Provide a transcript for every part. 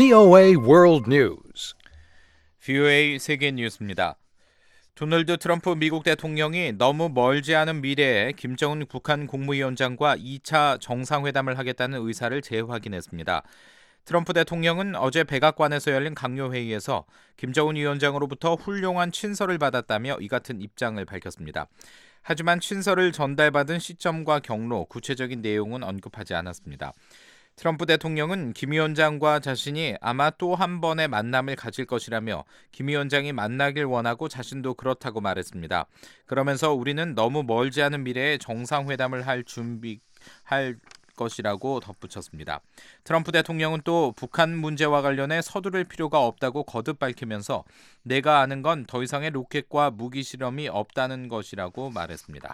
VOA World News. VOA 세계 뉴스입니다. 도널드 트럼프 미국 대통령이 너무 멀지 않은 미래에 김정은 북한 국무위원장과 2차 정상회담을 하겠다는 의사를 재확인했습니다. 트럼프 대통령은 어제 백악관에서 열린 강요회의에서 김정은 위원장으로부터 훌륭한 친서를 받았다며 이 같은 입장을 밝혔습니다. 하지만 친서를 전달받은 시점과 경로, 구체적인 내용은 언급하지 않았습니다. 트럼프 대통령은 김 위원장과 자신이 아마 또 한 번의 만남을 가질 것이라며 김 위원장이 만나길 원하고 자신도 그렇다고 말했습니다. 그러면서 우리는 너무 멀지 않은 미래에 정상회담을 할 것이라고 덧붙였습니다. 트럼프 대통령은 또 북한 문제와 관련해 서두를 필요가 없다고 거듭 밝히면서 내가 아는 건 더 이상의 로켓과 무기 실험이 없다는 것이라고 말했습니다.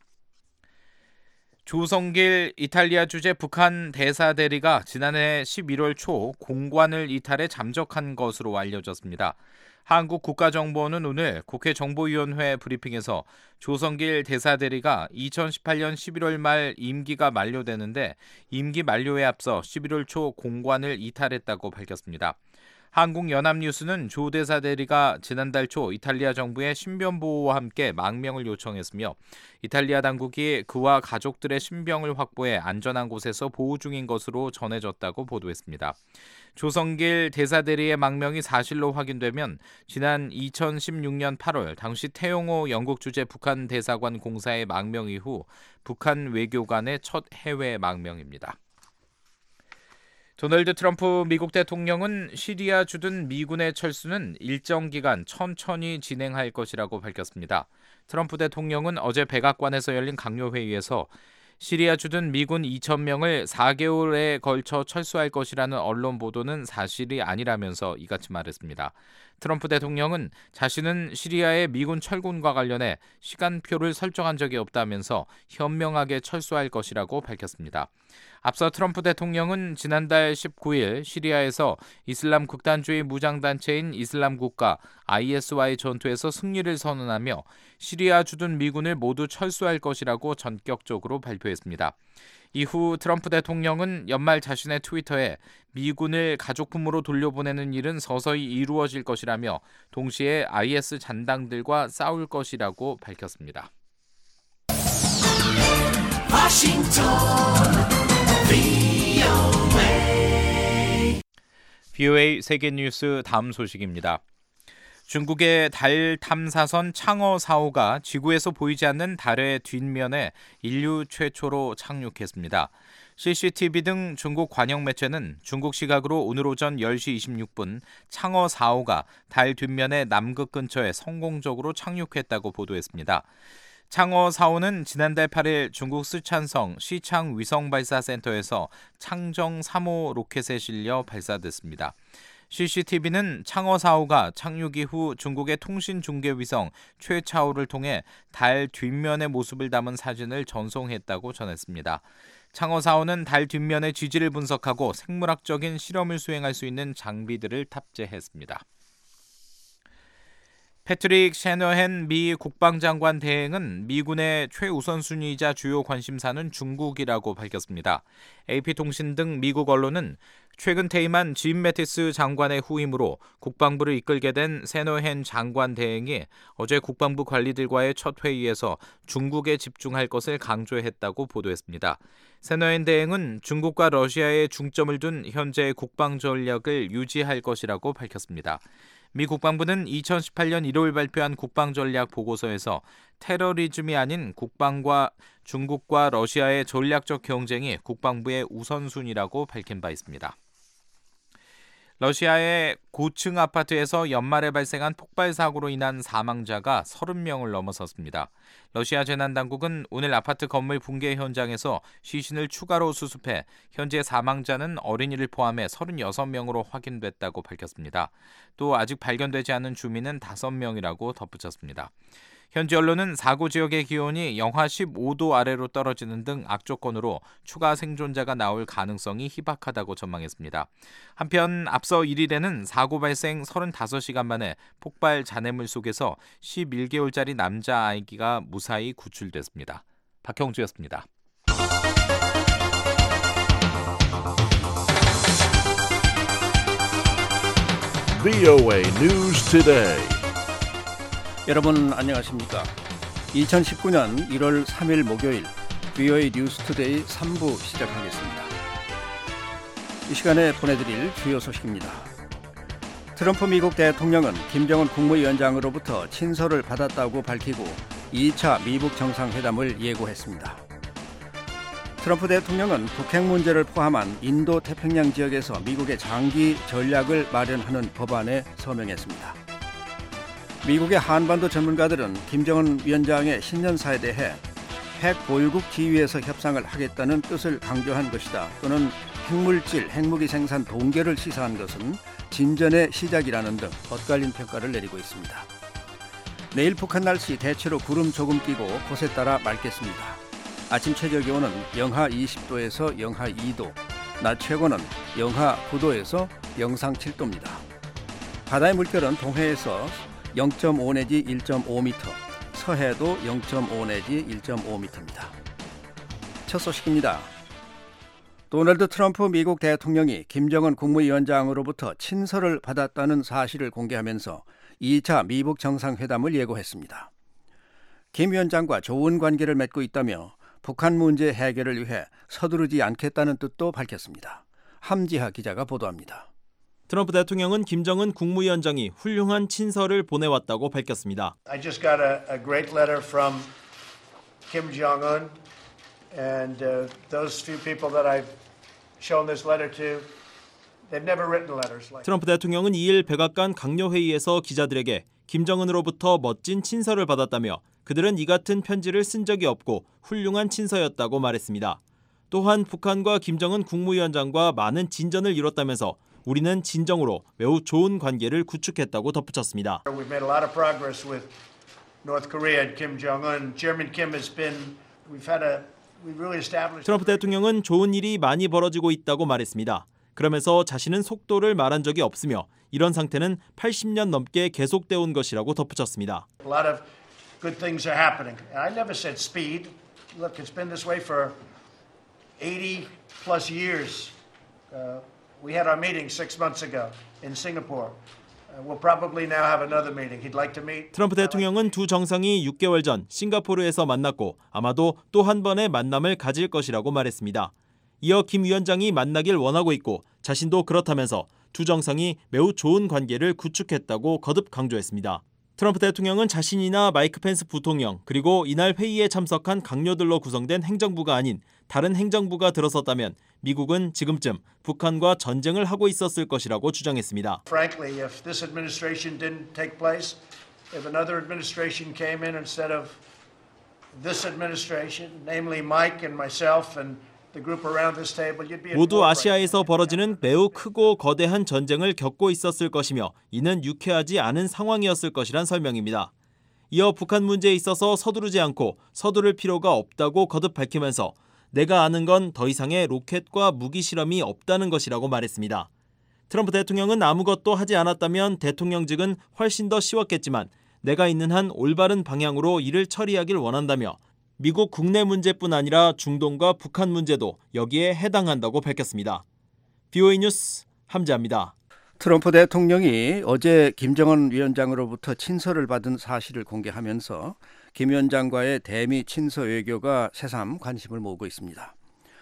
조성길 이탈리아 주재 북한 대사 대리가 지난해 11월 초 공관을 이탈해 잠적한 것으로 알려졌습니다. 한국 국가정보원은 오늘 국회 정보위원회 브리핑에서 조성길 대사 대리가 2018년 11월 말 임기가 만료되는데 임기 만료에 앞서 11월 초 공관을 이탈했다고 밝혔습니다. 한국연합뉴스는 조 대사 대리가 지난달 초 이탈리아 정부의 신변 보호와 함께 망명을 요청했으며 이탈리아 당국이 그와 가족들의 신병을 확보해 안전한 곳에서 보호 중인 것으로 전해졌다고 보도했습니다. 조성길 대사 대리의 망명이 사실로 확인되면 지난 2016년 8월 당시 태용호 영국 주재 북한 대사관 공사의 망명 이후 북한 외교관의 첫 해외 망명입니다. 도널드 트럼프 미국 대통령은 시리아 주둔 미군의 철수는 일정 기간 천천히 진행할 것이라고 밝혔습니다. 트럼프 대통령은 어제 백악관에서 열린 강요회의에서 시리아 주둔 미군 2,000명을 4개월에 걸쳐 철수할 것이라는 언론 보도는 사실이 아니라면서 이같이 말했습니다. 트럼프 대통령은 자신은 시리아의 미군 철군과 관련해 시간표를 설정한 적이 없다면서 현명하게 철수할 것이라고 밝혔습니다. 앞서 트럼프 대통령은 지난달 19일 시리아에서 이슬람 극단주의 무장단체인 이슬람 국가 IS와의 전투에서 승리를 선언하며 시리아 주둔 미군을 모두 철수할 것이라고 전격적으로 발표했습니다. 이후 트럼프 대통령은 연말 자신의 트위터에 미군을 가족품으로 돌려보내는 일은 서서히 이루어질 것이라며 동시에 IS 잔당들과 싸울 것이라고 밝혔습니다. VOA 세계뉴스 다음 소식입니다. 중국의 달 탐사선 창어 4호가 지구에서 보이지 않는 달의 뒷면에 인류 최초로 착륙했습니다. CCTV 등 중국 관영 매체는 중국 시각으로 오늘 오전 10시 26분 창어 4호가 달 뒷면의 남극 근처에 성공적으로 착륙했다고 보도했습니다. 창어 4호는 지난달 8일 중국 쓰촨성 시창 위성발사센터에서 창정 3호 로켓에 실려 발사됐습니다. CCTV는 창어 4호가 착륙 이후 중국의 통신 중계 위성 최차오를 통해 달 뒷면의 모습을 담은 사진을 전송했다고 전했습니다. 창어 4호는 달 뒷면의 지질을 분석하고 생물학적인 실험을 수행할 수 있는 장비들을 탑재했습니다. 패트릭 셰너헨 미 국방장관 대행은 미군의 최우선순위이자 주요 관심사는 중국이라고 밝혔습니다. AP통신 등 미국 언론은 최근 퇴임한 짐 매티스 장관의 후임으로 국방부를 이끌게 된 셰너헨 장관 대행이 어제 국방부 관리들과의 첫 회의에서 중국에 집중할 것을 강조했다고 보도했습니다. 셰너헨 대행은 중국과 러시아에 중점을 둔 현재의 국방 전략을 유지할 것이라고 밝혔습니다. 미 국방부는 2018년 1월 발표한 국방전략 보고서에서 테러리즘이 아닌 국방과 중국과 러시아의 전략적 경쟁이 국방부의 우선순위라고 밝힌 바 있습니다. 러시아의 고층 아파트에서 연말에 발생한 폭발 사고로 인한 사망자가 30명을 넘어섰습니다. 러시아 재난당국은 오늘 아파트 건물 붕괴 현장에서 시신을 추가로 수습해 현재 사망자는 어린이를 포함해 36명으로 확인됐다고 밝혔습니다. 또 아직 발견되지 않은 주민은 5명이라고 덧붙였습니다. 현지 언론은 사고 지역의 기온이 영하 15도 아래로 떨어지는 등 악조건으로 추가 생존자가 나올 가능성이 희박하다고 전망했습니다. 한편 앞서 1일에는 사고 발생 35시간 만에 폭발 잔해물 속에서 11개월짜리 남자아기가 무사히 구출됐습니다. 박형주였습니다. VOA News Today. 여러분 안녕하십니까? 2019년 1월 3일 목요일 VOA 뉴스 투데이 3부 시작하겠습니다. 이 시간에 보내드릴 주요 소식입니다. 트럼프 미국 대통령은 김정은 국무위원장으로부터 친서를 받았다고 밝히고 2차 미북 정상회담을 예고했습니다. 트럼프 대통령은 북핵 문제를 포함한 인도 태평양 지역에서 미국의 장기 전략을 마련하는 법안에 서명했습니다. 미국의 한반도 전문가들은 김정은 위원장의 신년사에 대해 핵 보유국 지위에서 협상을 하겠다는 뜻을 강조한 것이다, 또는 핵물질, 핵무기 생산 동결을 시사한 것은 진전의 시작이라는 등 엇갈린 평가를 내리고 있습니다. 내일 북한 날씨 대체로 구름 조금 끼고 곳에 따라 맑겠습니다. 아침 최저 기온은 영하 20도에서 영하 2도, 낮 최고는 영하 9도에서 영상 7도입니다. 바다의 물결은 동해에서 0.5 내지 1.5m, 서해도 0.5 내지 1.5m입니다. 첫 소식입니다. 도널드 트럼프 미국 대통령이 김정은 국무위원장으로부터 친서를 받았다는 사실을 공개하면서 2차 미북 정상회담을 예고했습니다. 김 위원장과 좋은 관계를 맺고 있다며 북한 문제 해결을 위해 서두르지 않겠다는 뜻도 밝혔습니다. 함지하 기자가 보도합니다. 트럼프 대통령은 김정은 국무위원장이 훌륭한 친서를 보내왔다고 밝혔습니다. I just got a great letter from Kim Jong-un and those few people that I've shown this letter to, they've never written letters like. 트럼프 대통령은 2일 백악관 강요회의에서 기자들에게 김정은으로부터 멋진 친서를 받았다며 그들은 이 같은 편지를 쓴 적이 없고 훌륭한 친서였다고 말했습니다. 또한 북한과 김정은 국무위원장과 많은 진전을 이뤘다면서 우리는 진정으로 매우 좋은 관계를 구축했다고 덧붙였습니다. We've made a lot of progress with North Korea and Kim Jong-un. Chairman Kim has been, we've really established. 트럼프 대통령은 좋은 일이 많이 벌어지고 있다고 말했습니다. 그러면서 자신은 속도를 말한 적이 없으며 이런 상태는 80년 넘게 계속되어 온 것이라고 덧붙였습니다. A lot of good things are happening. And I never said speed. Look, it's been this way for 80 plus years. We had our meeting 6 months ago in Singapore. We'll probably now have another meeting. He'd like to meet. 트럼프 대통령은 두 정상이 6개월 전 싱가포르에서 만났고 아마도 또 한 번의 만남을 가질 것이라고 말했습니다. 이어 김 위원장이 만나길 원하고 있고 자신도 그렇다면서 두 정상이 매우 좋은 관계를 구축했다고 거듭 강조했습니다. 트럼프 대통령은 자신이나 마이크 펜스 부통령 그리고 이날 회의에 참석한 강요들로 구성된 행정부가 아닌 다른 행정부가 들어섰다면 미국은 지금쯤 북한과 전쟁을 하고 있었을 것이라고 주장했습니다. Frankly, if this administration didn't take place, if another administration came in instead of this administration, namely Mike and myself and the group around this table, you'd be in 모두 아시아에서 벌어지는 매우 크고 거대한 전쟁을 겪고 있었을 것이며 이는 유쾌하지 않은 상황이었을 것이란 설명입니다. 이어 북한 문제에 있어서 서두르지 않고 서두를 필요가 없다고 거듭 밝히면서 내가 아는 건 더 이상의 로켓과 무기 실험이 없다는 것이라고 말했습니다. 트럼프 대통령은 아무것도 하지 않았다면 대통령직은 훨씬 더 쉬웠겠지만 내가 있는 한 올바른 방향으로 일을 처리하길 원한다며 미국 국내 문제뿐 아니라 중동과 북한 문제도 여기에 해당한다고 밝혔습니다. VOA 뉴스 함지아입니다. 트럼프 대통령이 어제 김정은 위원장으로부터 친서를 받은 사실을 공개하면서 김 위원장과의 대미 친서 외교가 새삼 관심을 모으고 있습니다.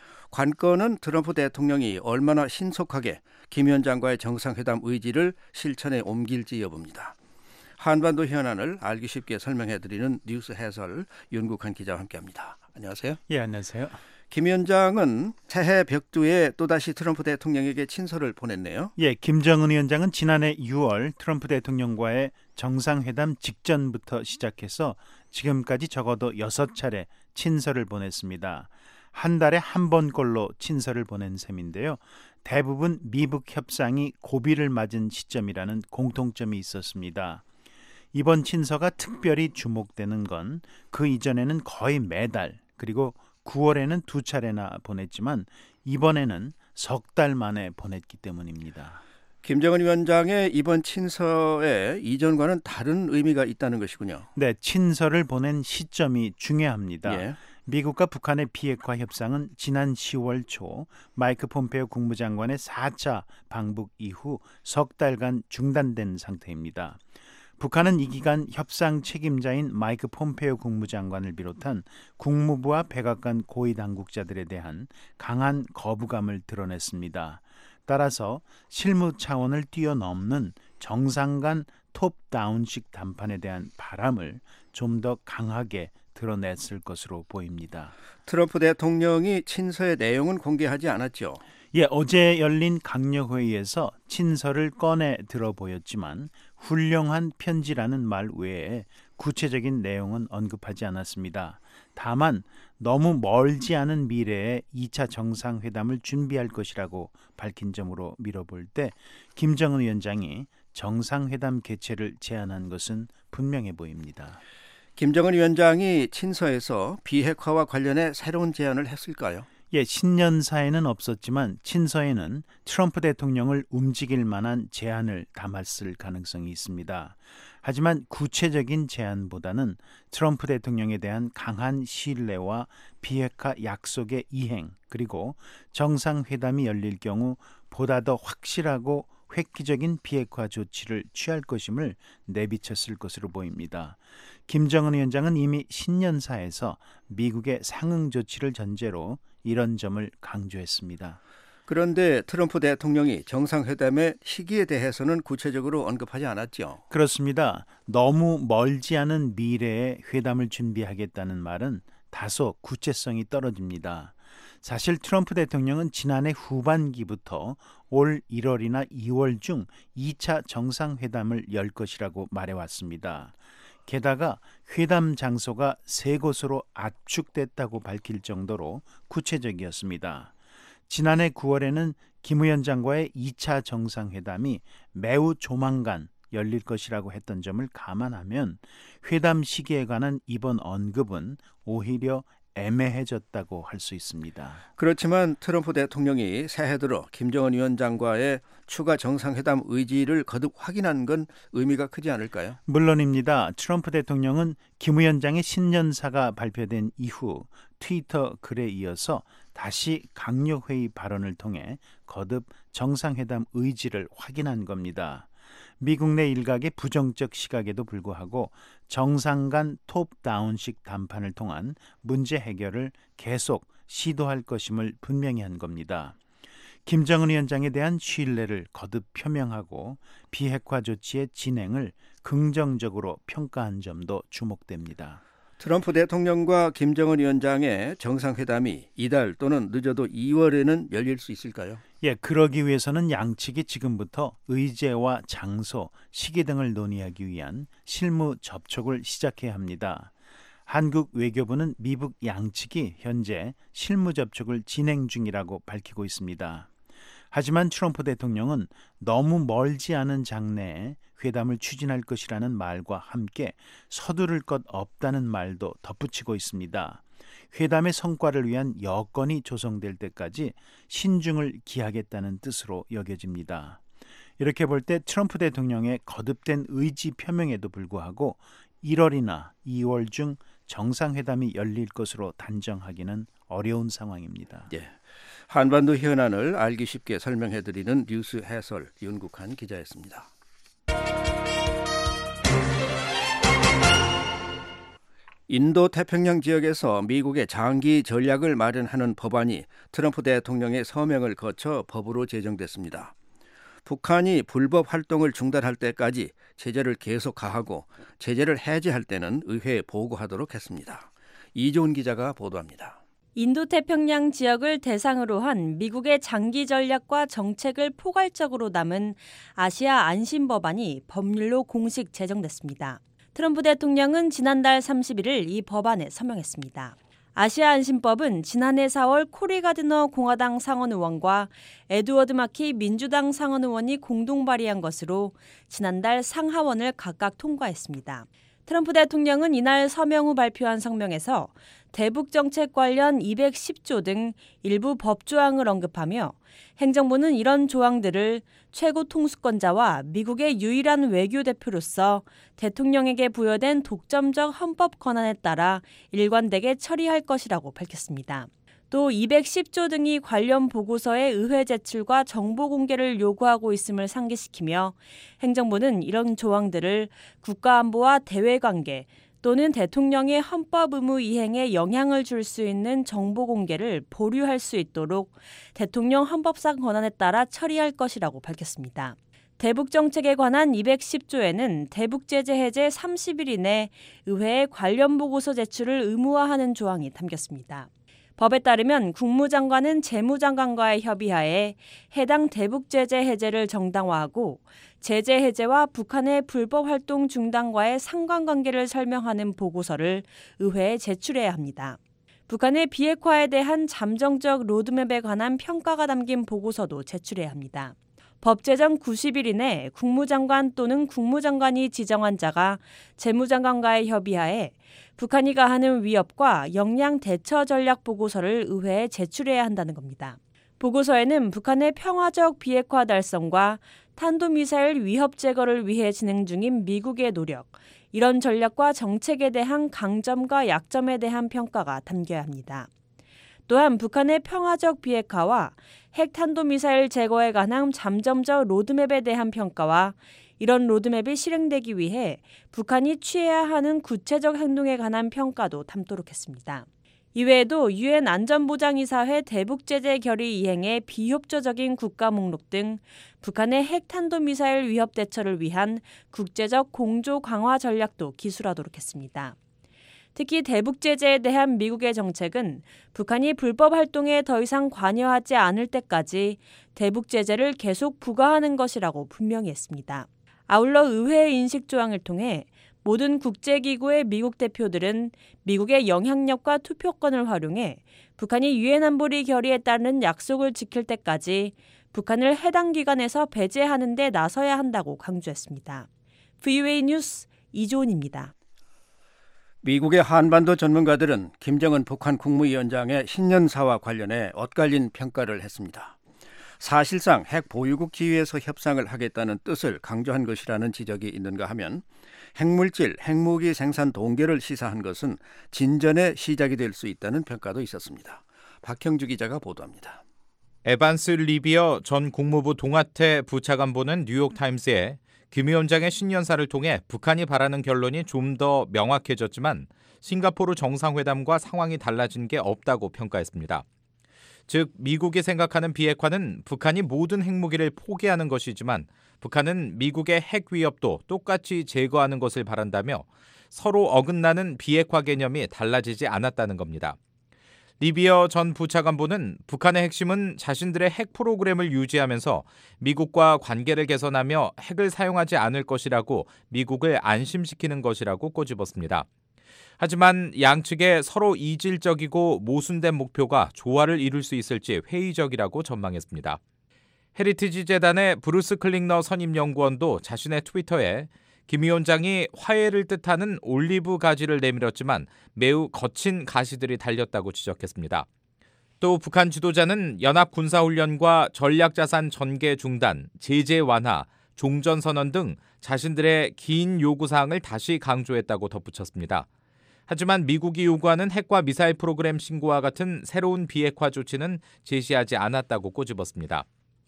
관건은 트럼프 대통령이 얼마나 신속하게 김 위원장과의 정상회담 의지를 실천에 옮길지 여부입니다. 한반도 현안을 알기 쉽게 설명해드리는 뉴스 해설 윤국한 기자와 함께합니다. 안녕하세요. 예, 안녕하세요. 김 위원장은 새해 벽두에 또다시 트럼프 대통령에게 친서를 보냈네요. 예, 김정은 위원장은 지난해 6월 트럼프 대통령과의 정상회담 직전부터 시작해서 지금까지 적어도 6차례 친서를 보냈습니다. 한 달에 한 번꼴로 친서를 보낸 셈인데요. 대부분 미북 협상이 고비를 맞은 시점이라는 공통점이 있었습니다. 이번 친서가 특별히 주목되는 건 그 이전에는 거의 매달 그리고 9월에는 2차례나 보냈지만 이번에는 석 달 만에 보냈기 때문입니다. 김정은 위원장의 이번 친서에 이전과는 다른 의미가 있다는 것이군요. 네, 친서를 보낸 시점이 중요합니다. 예. 미국과 북한의 비핵화 협상은 지난 10월 초 마이크 폼페오 국무장관의 4차 방북 이후 석 달간 중단된 상태입니다. 북한은 이 기간 협상 책임자인 마이크 폼페오 국무장관을 비롯한 국무부와 백악관 고위 당국자들에 대한 강한 거부감을 드러냈습니다. 따라서 실무 차원을 뛰어넘는 정상 간 톱다운식 담판에 대한 바람을 좀 더 강하게 드러냈을 것으로 보입니다. 트럼프 대통령이 친서의 내용은 공개하지 않았죠. 어제 열린 강력회의에서 친서를 꺼내 들어 보였지만 훌륭한 편지라는 말 외에 구체적인 내용은 언급하지 않았습니다. 다만 너무 멀지 않은 미래에 2차 정상회담을 준비할 것이라고 밝힌 점으로 미뤄볼 때 김정은 위원장이 정상회담 개최를 제안한 것은 분명해 보입니다. 김정은 위원장이 친서에서 비핵화와 관련해 새로운 제안을 했을까요? 신년사에는 없었지만 친서에는 트럼프 대통령을 움직일 만한 제안을 담았을 가능성이 있습니다. 하지만 구체적인 제안보다는 트럼프 대통령에 대한 강한 신뢰와 비핵화 약속의 이행, 그리고 정상회담이 열릴 경우 보다 더 확실하고 획기적인 비핵화 조치를 취할 것임을 내비쳤을 것으로 보입니다. 김정은 위원장은 이미 신년사에서 미국의 상응 조치를 전제로 이런 점을 강조했습니다. 그런데 트럼프 대통령이 정상회담의 시기에 대해서는 구체적으로 언급하지 않았죠. 그렇습니다. 너무 멀지 않은 미래에 회담을 준비하겠다는 말은 다소 구체성이 떨어집니다. 사실 트럼프 대통령은 지난해 후반기부터 올 1월이나 2월 중 2차 정상회담을 열 것이라고 말해왔습니다. 게다가 회담 장소가 3곳으로 압축됐다고 밝힐 정도로 구체적이었습니다. 지난해 9월에는 김 위원장과의 2차 정상회담이 매우 조만간 열릴 것이라고 했던 점을 감안하면 회담 시기에 관한 이번 언급은 오히려 애매해졌다고 할 수 있습니다. 그렇지만 트럼프 대통령이 새해 들어 김정은 위원장과의 추가 정상회담 의지를 거듭 확인한 건 의미가 크지 않을까요? 물론입니다. 트럼프 대통령은 김 위원장의 신년사가 발표된 이후 트위터 글에 이어서 다시 강력회의 발언을 통해 거듭 정상회담 의지를 확인한 겁니다. 미국 내 일각의 부정적 시각에도 불구하고 정상 간 톱다운식 담판을 통한 문제 해결을 계속 시도할 것임을 분명히 한 겁니다. 김정은 위원장에 대한 신뢰를 거듭 표명하고 비핵화 조치의 진행을 긍정적으로 평가한 점도 주목됩니다. 트럼프 대통령과 김정은 위원장의 정상회담이 이달 또는 늦어도 2월에는 열릴 수 있을까요? 그러기 위해서는 양측이 지금부터 의제와 장소, 시기 등을 논의하기 위한 실무 접촉을 시작해야 합니다. 한국 외교부는 미국 양측이 현재 실무 접촉을 진행 중이라고 밝히고 있습니다. 하지만 트럼프 대통령은 너무 멀지 않은 장래에 회담을 추진할 것이라는 말과 함께 서두를 것 없다는 말도 덧붙이고 있습니다. 회담의 성과를 위한 여건이 조성될 때까지 신중을 기하겠다는 뜻으로 여겨집니다. 이렇게 볼 때 트럼프 대통령의 거듭된 의지 표명에도 불구하고 1월이나 2월 중 정상회담이 열릴 것으로 단정하기는 어려운 상황입니다. 한반도 현안을 알기 쉽게 설명해드리는 뉴스 해설 윤국한 기자였습니다. 인도 태평양 지역에서 미국의 장기 전략을 마련하는 법안이 트럼프 대통령의 서명을 거쳐 법으로 제정됐습니다. 북한이 불법 활동을 중단할 때까지 제재를 계속 가하고 제재를 해제할 때는 의회에 보고하도록 했습니다. 이조은 기자가 보도합니다. 인도태평양 지역을 대상으로 한 미국의 장기 전략과 정책을 포괄적으로 담은 아시아 안심 법안이 법률로 공식 제정됐습니다. 트럼프 대통령은 지난달 31일 이 법안에 서명했습니다. 아시아 안심법은 지난해 4월 코리 가드너 공화당 상원 의원과 에드워드 마키 민주당 상원 의원이 공동 발의한 것으로 지난달 상하원을 각각 통과했습니다. 트럼프 대통령은 이날 서명 후 발표한 성명에서 대북 정책 관련 210조 등 일부 법 조항을 언급하며 행정부는 이런 조항들을 최고 통수권자와 미국의 유일한 외교 대표로서 대통령에게 부여된 독점적 헌법 권한에 따라 일관되게 처리할 것이라고 밝혔습니다. 또 210조 등이 관련 보고서의 의회 제출과 정보 공개를 요구하고 있음을 상기시키며 행정부는 이런 조항들을 국가안보와 대외관계 또는 대통령의 헌법 의무 이행에 영향을 줄 수 있는 정보 공개를 보류할 수 있도록 대통령 헌법상 권한에 따라 처리할 것이라고 밝혔습니다. 대북 정책에 관한 210조에는 대북 제재 해제 30일 이내 의회에 관련 보고서 제출을 의무화하는 조항이 담겼습니다. 법에 따르면 국무장관은 재무장관과의 협의하에 해당 대북 제재 해제를 정당화하고 제재 해제와 북한의 불법 활동 중단과의 상관관계를 설명하는 보고서를 의회에 제출해야 합니다. 북한의 비핵화에 대한 잠정적 로드맵에 관한 평가가 담긴 보고서도 제출해야 합니다. 법 제정 90일 이내 국무장관 또는 국무장관이 지정한 자가 재무장관과의 협의하에 북한이 가하는 위협과 역량 대처 전략 보고서를 의회에 제출해야 한다는 겁니다. 보고서에는 북한의 평화적 비핵화 달성과 탄도미사일 위협 제거를 위해 진행 중인 미국의 노력, 이런 전략과 정책에 대한 강점과 약점에 대한 평가가 담겨야 합니다. 또한 북한의 평화적 비핵화와 핵탄도미사일 제거에 관한 잠정적 로드맵에 대한 평가와 이런 로드맵이 실행되기 위해 북한이 취해야 하는 구체적 행동에 관한 평가도 담도록 했습니다. 이외에도 유엔 안전보장이사회 대북제재 결의 이행에 비협조적인 국가 목록 등 북한의 핵탄도미사일 위협 대처를 위한 국제적 공조 강화 전략도 기술하도록 했습니다. 특히 대북제재에 대한 미국의 정책은 북한이 불법 활동에 더 이상 관여하지 않을 때까지 대북제재를 계속 부과하는 것이라고 분명히 했습니다. 아울러 의회의 인식조항을 통해 모든 국제기구의 미국 대표들은 미국의 영향력과 투표권을 활용해 북한이 유엔 안보리 결의에 따른 약속을 지킬 때까지 북한을 해당 기관에서 배제하는 데 나서야 한다고 강조했습니다. VOA 뉴스 이조은입니다. 미국의 한반도 전문가들은 김정은 북한 국무위원장의 신년사와 관련해 엇갈린 평가를 했습니다. 사실상 핵 보유국 지위에서 협상을 하겠다는 뜻을 강조한 것이라는 지적이 있는가 하면 핵물질, 핵무기 생산 동결을 시사한 것은 진전의 시작이 될 수 있다는 평가도 있었습니다. 박형주 기자가 보도합니다. 에반스 리비어 전 국무부 동아태 부차관보는 뉴욕타임스에 김 위원장의 신년사를 통해 북한이 바라는 결론이 좀 더 명확해졌지만 싱가포르 정상회담과 상황이 달라진 게 없다고 평가했습니다. 즉 미국이 생각하는 비핵화는 북한이 모든 핵무기를 포기하는 것이지만 북한은 미국의 핵 위협도 똑같이 제거하는 것을 바란다며 서로 어긋나는 비핵화 개념이 달라지지 않았다는 겁니다. 리비어 전 부차관보는 북한의 핵심은 자신들의 핵 프로그램을 유지하면서 미국과 관계를 개선하며 핵을 사용하지 않을 것이라고 미국을 안심시키는 것이라고 꼬집었습니다. 하지만 양측의 서로 이질적이고 모순된 목표가 조화를 이룰 수 있을지 회의적이라고 전망했습니다. 헤리티지 재단의 브루스 클링너 선임연구원도 자신의 트위터에 김 위원장이 화해를 뜻하는 올리브 가지를 내밀었지만 매우 거친 가시들이 달렸다고 지적했습니다. 또 북한 지도자는 연합 군사훈련과 전략자산 전개 중단, 제재 완화, 종전선언 등 자신들의 긴 요구사항을 다시 강조했다고 덧붙였습니다. 하지만 미국이 요구하는 핵과 미사일 프로그램 신고와 같은 새로운 비핵화 조치는 제시하지 않았다고 꼬집었습니다.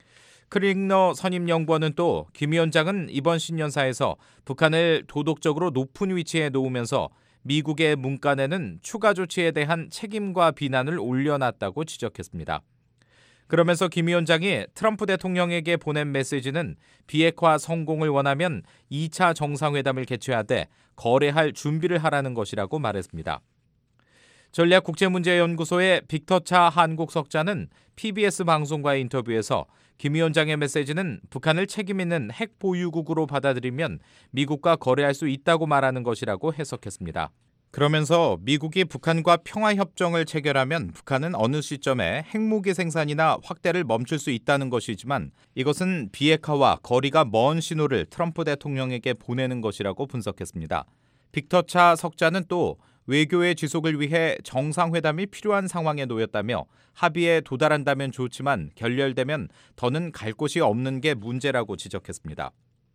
클링너 선임연구원은 또 김 위원장은 이번 신년사에서 북한을 도덕적으로 높은 위치에 놓으면서 미국의 문간에는 추가 조치에 대한 책임과 비난을 올려놨다고 지적했습니다. 그러면서 김 위원장이 트럼프 대통령에게 보낸 메시지는 비핵화 성공을 원하면 2차 정상회담을 개최하되 거래할 준비를 하라는 것이라고 말했습니다. 전략국제문제연구소의 빅터차 한국석자는 PBS 방송과의 인터뷰에서 김 위원장의 메시지는 북한을 책임있는 핵 보유국으로 받아들이면 미국과 거래할 수 있다고 말하는 것이라고 해석했습니다. 그러면서 미국이 북한과 평화협정을 체결하면 북한은 어느 시점에 핵무기 생산이나 확대를 멈출 수 있다는 것이지만 이것은 비핵화와 거리가 먼 신호를 트럼프 대통령에게 보내는 것이라고 분석했습니다. 빅터차 석자는 또 외교의 지속을 위해 정상회담이 필요한 상황에 놓였다며 합의에 도달한다면 좋지만 결렬되면 더는 갈 곳이 없는 게 문제라고 지적했습니다.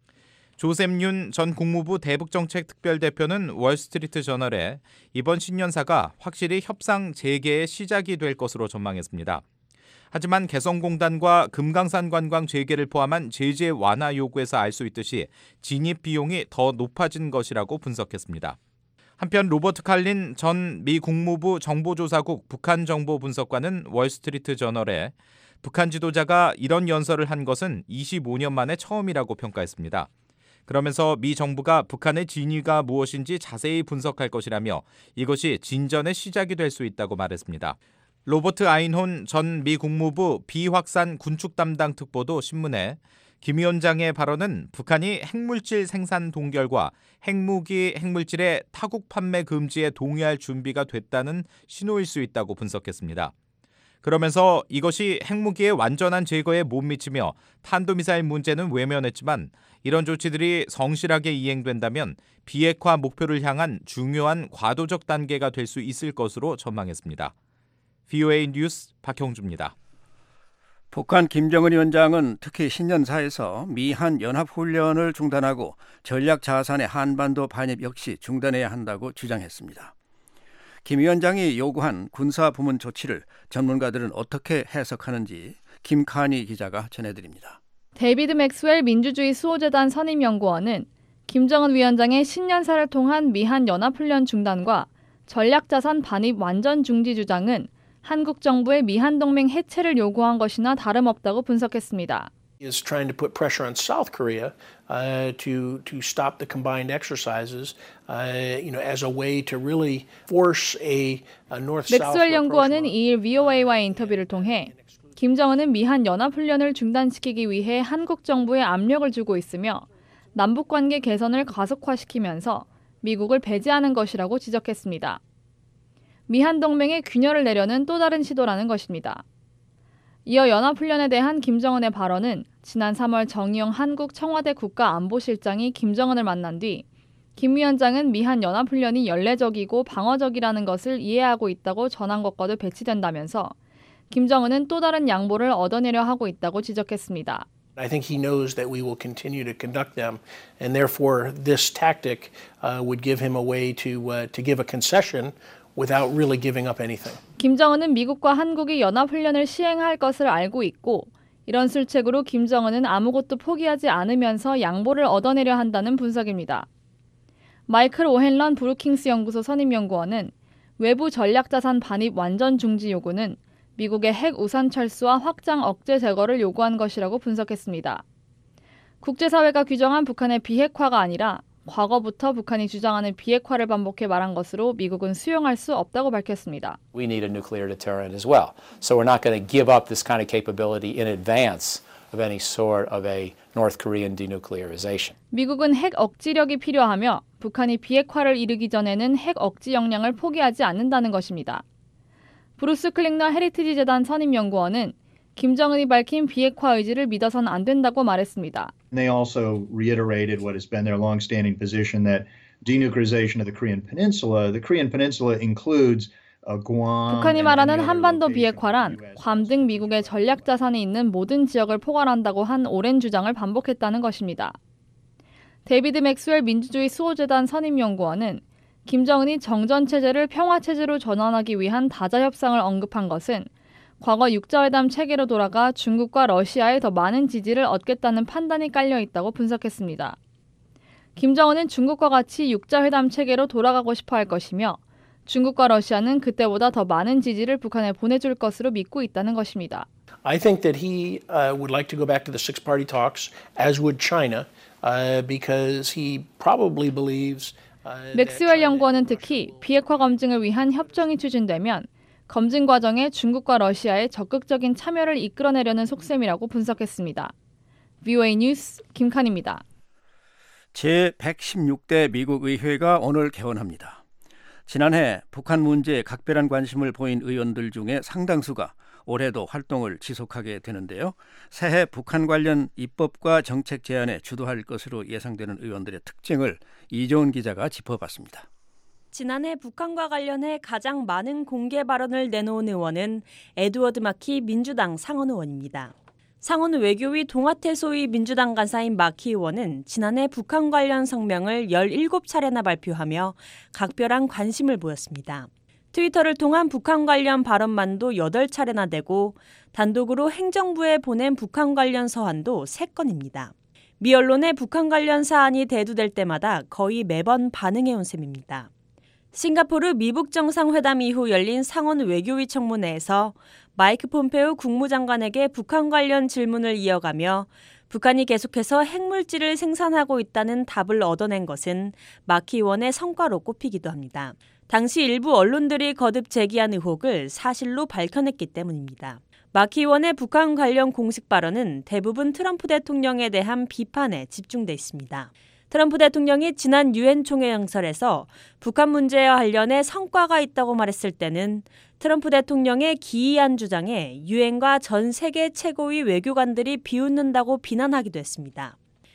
조셉 윤 전 국무부 대북정책특별대표는 월스트리트 저널에 이번 신년사가 확실히 협상 재개의 시작이 될 것으로 전망했습니다. 하지만 개성공단과 금강산 관광 재개를 포함한 제재 완화 요구에서 알 수 있듯이 진입 비용이 더 높아진 것이라고 분석했습니다. 한편 로버트 칼린 전 미 국무부 정보조사국 북한정보분석관은 월스트리트 저널에 북한 지도자가 이런 연설을 한 것은 25년 만에 처음이라고 평가했습니다. 그러면서 미 정부가 북한의 진위가 무엇인지 자세히 분석할 것이라며 이것이 진전의 시작이 될 수 있다고 말했습니다. 로버트 아인혼 전 미 국무부 비확산 군축 담당 특보도 신문에 김 위원장의 발언은 북한이 핵물질 생산 동결과 핵무기, 핵물질의 타국 판매 금지에 동의할 준비가 됐다는 신호일 수 있다고 분석했습니다. 그러면서 이것이 핵무기의 완전한 제거에 못 미치며 탄도미사일 문제는 외면했지만 이런 조치들이 성실하게 이행된다면 비핵화 목표를 향한 중요한 과도적 단계가 될 수 있을 것으로 전망했습니다. VOA 뉴스 박형주입니다. 북한 김정은 위원장은 특히 신년사에서 미한 연합훈련을 중단하고 전략 자산의 한반도 반입 역시 중단해야 한다고 주장했습니다. 김 위원장이 요구한 군사부문 조치를 전문가들은 어떻게 해석하는지 김칸희 기자가 전해드립니다. 데이비드 맥스웰 민주주의 수호재단 선임연구원은 김정은 위원장의 신년사를 통한 미한 연합훈련 중단과 전략자산 반입 완전 중지 주장은 한국 정부의 미한 동맹 해체를 요구한 것이나 다름없다고 분석했습니다. is trying to put pressure on South Korea to stop the combined exercises, as a way to really force a north-south. 맥스웰 연구원은 2일 VOA와의 인터뷰를 통해 김정은은 미한 연합훈련을 중단시키기 위해 한국 정부에 압력을 주고 있으며 남북관계 개선을 가속화시키면서 미국을 배제하는 것이라고 지적했습니다. 미한 동맹의 균열을 내려는 또 다른 시도라는 것입니다. 이어 연합훈련에 대한 김정은의 발언은 지난 3월 정의용 한국 청와대 국가안보실장이 김정은을 만난 뒤 김 위원장은 미한 연합훈련이 연례적이고 방어적이라는 것을 이해하고 있다고 전한 것과도 배치된다면서 김정은은 또 다른 양보를 얻어내려 하고 있다고 지적했습니다. I think he knows that we will continue to conduct them, and therefore this tactic would give him a way to give a concession without really giving up anything. 김정은은 미국과 한국이 연합훈련을 시행할 것을 알고 있고 이런 술책으로 김정은은 아무것도 포기하지 않으면서 양보를 얻어내려 한다는 분석입니다. 마이클 오헨런 브루킹스 연구소 선임연구원은 외부 전략자산 반입 완전 중지 요구는 미국의 핵 우산 철수와 확장 억제 제거를 요구한 것이라고 분석했습니다. 국제사회가 규정한 북한의 비핵화가 아니라 과거부터 북한이 주장하는 비핵화를 반복해 말한 것으로 미국은 수용할 수 없다고 밝혔습니다. We need a nuclear deterrent as well. So we're not going to give up this kind of capability in advance of any sort of a North Korean denuclearization. 미국은 핵 억지력이 필요하며 북한이 비핵화를 이루기 전에는 핵 억지 역량을 포기하지 않는다는 것입니다. 브루스 클링너 헤리티지 재단 선임연구원은 김정은이 밝힌 비핵화 의지를 믿어선 안 된다고 말했습니다. They also reiterated what has been their long-standing position that denuclearization of the Korean Peninsula includes Guam. 북한이 말하는 한반도 비핵화란 괌 등 미국의 전략 자산이 있는 모든 지역을 포괄한다고 한 오랜 주장을 반복했다는 것입니다. 데이비드 맥스웰 민주주의 수호재단 선임연구원은 김정은이 정전체제를 평화체제로 전환하기 위한 다자협상을 언급한 것은 과거 육자회담 체계로 돌아가 중국과 러시아에 더 많은 지지를 얻겠다는 판단이 깔려 있다고 분석했습니다. 김정은은 중국과 같이 육자회담 체계로 돌아가고 싶어 할 것이며 중국과 러시아는 그때보다 더 많은 지지를 북한에 보내줄 것으로 믿고 있다는 것입니다. I think that he would like to go back to the six-party talks, as would China, because he probably believes. 맥스웰 연구원은 특히 비핵화 검증을 위한 협정이 추진되면 검증 과정에 중국과 러시아의 적극적인 참여를 이끌어내려는 속셈이라고 분석했습니다. VOA 뉴스 김칸입니다. 제116대 미국 의회가 오늘 개원합니다. 지난해 북한 문제에 각별한 관심을 보인 의원들 중에 상당수가 올해도 활동을 지속하게 되는데요. 새해 북한 관련 입법과 정책 제안에 주도할 것으로 예상되는 의원들의 특징을 이종훈 기자가 짚어봤습니다. 지난해 북한과 관련해 가장 많은 공개 발언을 내놓은 의원은 에드워드 마키 민주당 상원 의원입니다. 상원 외교위 동아태 소위 민주당 간사인 마키 의원은 지난해 북한 관련 성명을 17차례나 발표하며 각별한 관심을 보였습니다. 트위터를 통한 북한 관련 발언만도 8차례나 되고 단독으로 행정부에 보낸 북한 관련 서한도 3건입니다. 미 언론에 북한 관련 사안이 대두될 때마다 거의 매번 반응해온 셈입니다. 싱가포르 미북 정상회담 이후 열린 상원 외교위 청문회에서 마이크 폼페오 국무장관에게 북한 관련 질문을 이어가며 북한이 계속해서 핵물질을 생산하고 있다는 답을 얻어낸 것은 마키 의원의 성과로 꼽히기도 합니다. 당시 일부 언론들이 거듭 제기한 의혹을 사실로 밝혀냈기 때문입니다. 마키 의원의 북한 관련 공식 발언은 대부분 트럼프 대통령에 대한 비판에 집중돼 있습니다. 트럼프 대통령이 지난 유엔 총회 연설에서 북한 문제와 관련해 성과가 있다고 말했을 때는 트럼프 대통령의 기이한 주장에 유엔과 전 세계 최고위 외교관들이 비웃는다고 비난하기도 했습니다.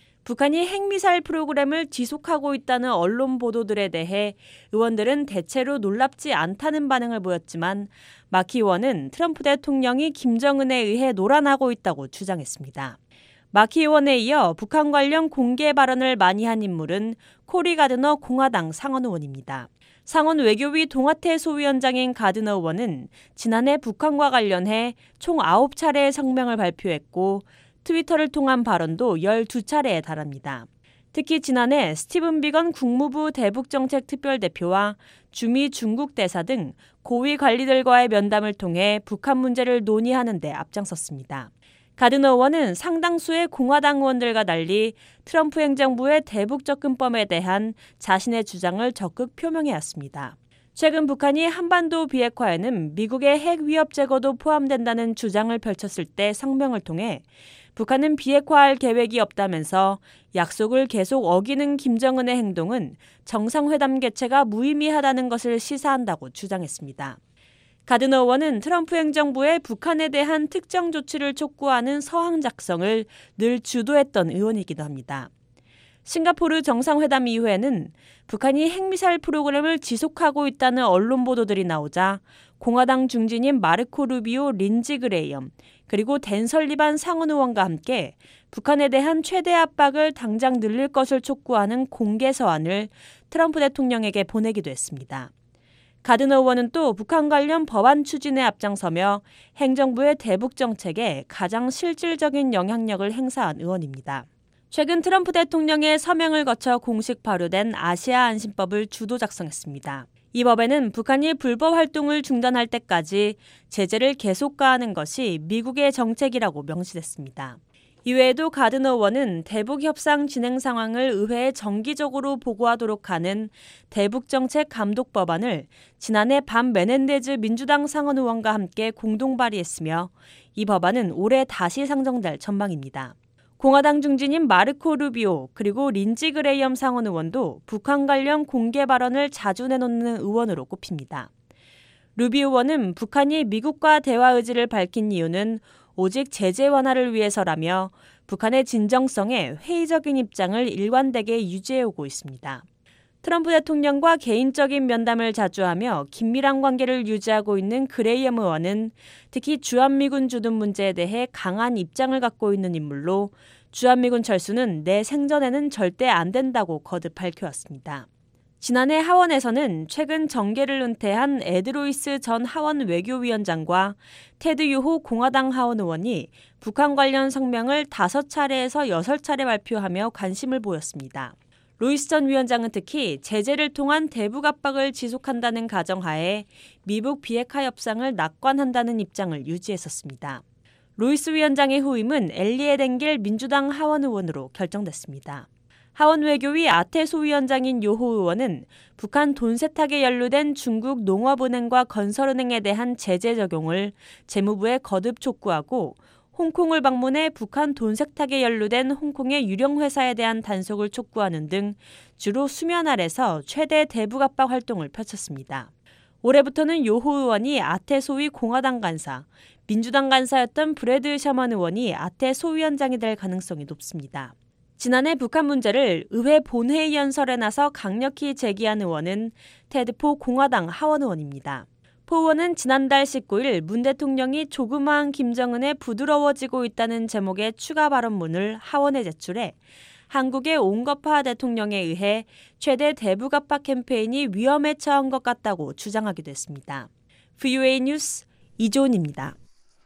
북한이 핵미사일 프로그램을 지속하고 있다는 언론 보도들에 대해 의원들은 대체로 놀랍지 않다는 반응을 보였지만 마키 의원은 트럼프 대통령이 김정은에 의해 노란하고 있다고 주장했습니다. 마키 의원에 이어 북한 관련 공개 발언을 많이 한 인물은 코리 가드너 공화당 상원 의원입니다. 상원 외교위 동아태 소위원장인 가드너 의원은 지난해 북한과 관련해 총 9차례의 성명을 발표했고 트위터를 통한 발언도 12차례에 달합니다. 특히 지난해 스티븐 비건 국무부 대북정책특별대표와 주미 중국 대사 등 고위 관리들과의 면담을 통해 북한 문제를 논의하는 데 앞장섰습니다. 가드너 의원은 상당수의 공화당 의원들과 달리 트럼프 행정부의 대북 접근법에 대한 자신의 주장을 적극 표명해왔습니다. 최근 북한이 한반도 비핵화에는 미국의 핵 위협 제거도 포함된다는 주장을 펼쳤을 때 성명을 통해 북한은 비핵화할 계획이 없다면서 약속을 계속 어기는 김정은의 행동은 정상회담 개최가 무의미하다는 것을 시사한다고 주장했습니다. 가드너 의원은 트럼프 행정부의 북한에 대한 특정 조치를 촉구하는 서한 작성을 늘 주도했던 의원이기도 합니다. 싱가포르 정상회담 이후에는 북한이 핵미사일 프로그램을 지속하고 있다는 언론 보도들이 나오자 공화당 중진인 마르코 루비오, 린지 그레이엄, 그리고 댄 설리반 상원 의원과 함께 북한에 대한 최대 압박을 당장 늘릴 것을 촉구하는 공개 서한을 트럼프 대통령에게 보내기도 했습니다. 가드너 의원은 또 북한 관련 법안 추진에 앞장서며 행정부의 대북 정책에 가장 실질적인 영향력을 행사한 의원입니다. 최근 트럼프 대통령의 서명을 거쳐 공식 발효된 아시아 안심법을 주도 작성했습니다. 이 법에는 북한이 불법 활동을 중단할 때까지 제재를 계속 가하는 것이 미국의 정책이라고 명시됐습니다. 이외에도 가드너 의원은 대북 협상 진행 상황을 의회에 정기적으로 보고하도록 하는 대북정책 감독 법안을 지난해 밤 메넨데즈 민주당 상원 의원과 함께 공동 발의했으며 이 법안은 올해 다시 상정될 전망입니다. 공화당 중진인 마르코 루비오 그리고 린지 그레이엄 상원 의원도 북한 관련 공개 발언을 자주 내놓는 의원으로 꼽힙니다. 루비오 의원은 북한이 미국과 대화 의지를 밝힌 이유는 오직 제재 완화를 위해서라며 북한의 진정성에 회의적인 입장을 일관되게 유지해오고 있습니다. 트럼프 대통령과 개인적인 면담을 자주 하며 긴밀한 관계를 유지하고 있는 그레이엄 의원은 특히 주한미군 주둔 문제에 대해 강한 입장을 갖고 있는 인물로 주한미군 철수는 내 생전에는 절대 안 된다고 거듭 밝혀왔습니다. 지난해 하원에서는 최근 정계를 은퇴한 에드 로이스 전 하원 외교위원장과 테드 유호 공화당 하원 의원이 북한 관련 성명을 5차례에서 6차례 발표하며 관심을 보였습니다. 로이스 전 위원장은 특히 제재를 통한 대북 압박을 지속한다는 가정하에 미북 비핵화 협상을 낙관한다는 입장을 유지했었습니다. 로이스 위원장의 후임은 엘리에 댕길 민주당 하원 의원으로 결정됐습니다. 하원 외교위 아태 소위원장인 요호 의원은 북한 돈 세탁에 연루된 중국 농업은행과 건설은행에 대한 제재 적용을 재무부에 거듭 촉구하고 홍콩을 방문해 북한 돈 세탁에 연루된 홍콩의 유령 회사에 대한 단속을 촉구하는 등 주로 수면 아래서 최대 대북 압박 활동을 펼쳤습니다. 올해부터는 요호 의원이 아태 소위 공화당 간사, 민주당 간사였던 브래드 셔먼 의원이 아태 소위원장이 될 가능성이 높습니다. 지난해 북한 문제를 의회 본회의 연설에 나서 강력히 제기한 의원은 테드포 공화당 하원 의원입니다. 포 의원은 지난달 19일 문 대통령이 조그마한 김정은에 부드러워지고 있다는 제목의 추가 발언문을 하원에 제출해 한국의 온건파 대통령에 의해 최대 대북 압박 캠페인이 위험에 처한 것 같다고 주장하기도 했습니다. VOA 뉴스 이조은입니다.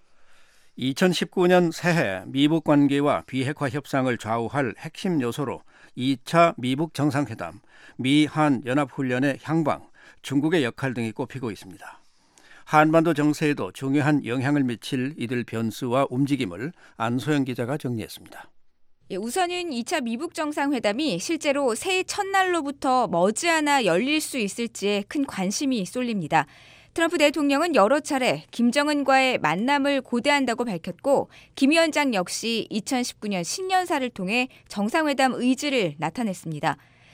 2019년 새해 미북 관계와 비핵화 협상을 좌우할 핵심 요소로 2차 미북 정상회담, 미한 연합훈련의 향방, 중국의 역할 등이 꼽히고 있습니다. 한반도 정세에도 중요한 영향을 미칠 이들 변수와 움직임을 안소영 기자가 정리했습니다. 우선은 2차 미북 정상회담이 실제로 새해 첫날로부터 머지않아 열릴 수 있을지에 큰 관심이 쏠립니다. 트럼프 대통령은 여러 차례 김정은과의 만남을 고대한다고 밝혔고 김 위원장 역시 2019년 신년사를 통해 정상회담 의지를 나타냈습니다.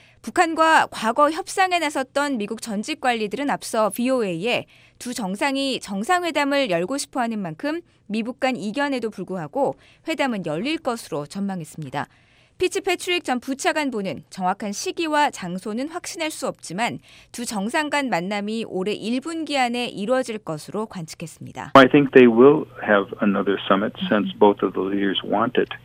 북한과 과거 협상에 나섰던 미국 전직 관리들은 앞서 VOA에 두 정상이 정상회담을 열고 싶어하는 만큼 미북 간 이견에도 불구하고 회담은 열릴 것으로 전망했습니다. 피츠패트릭 전 부차관보는 정확한 시기와 장소는 확신할 수 없지만 두 정상 간 만남이 올해 1분기 안에 이루어질 것으로 관측했습니다. I think they will have another summit since both of the leaders want it.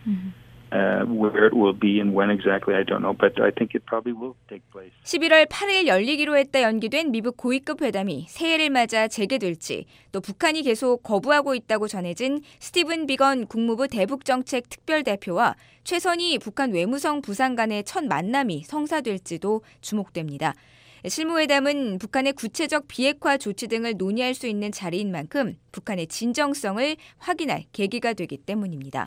Where it will be and when exactly, I don't know, but I think it probably will take place. 11월 8일 열리기로 했다 연기된 미북 고위급 회담이 새해를 맞아 재개될지, 또 북한이 계속 거부하고 있다고 전해진 스티븐 비건 국무부 대북정책 특별대표와 최선희 북한 외무성 부상 간의 첫 만남이 성사될지도 주목됩니다. 실무회담은 북한의 구체적 비핵화 조치 등을 논의할 수 있는 자리인 만큼 북한의 진정성을 확인할 계기가 되기 때문입니다.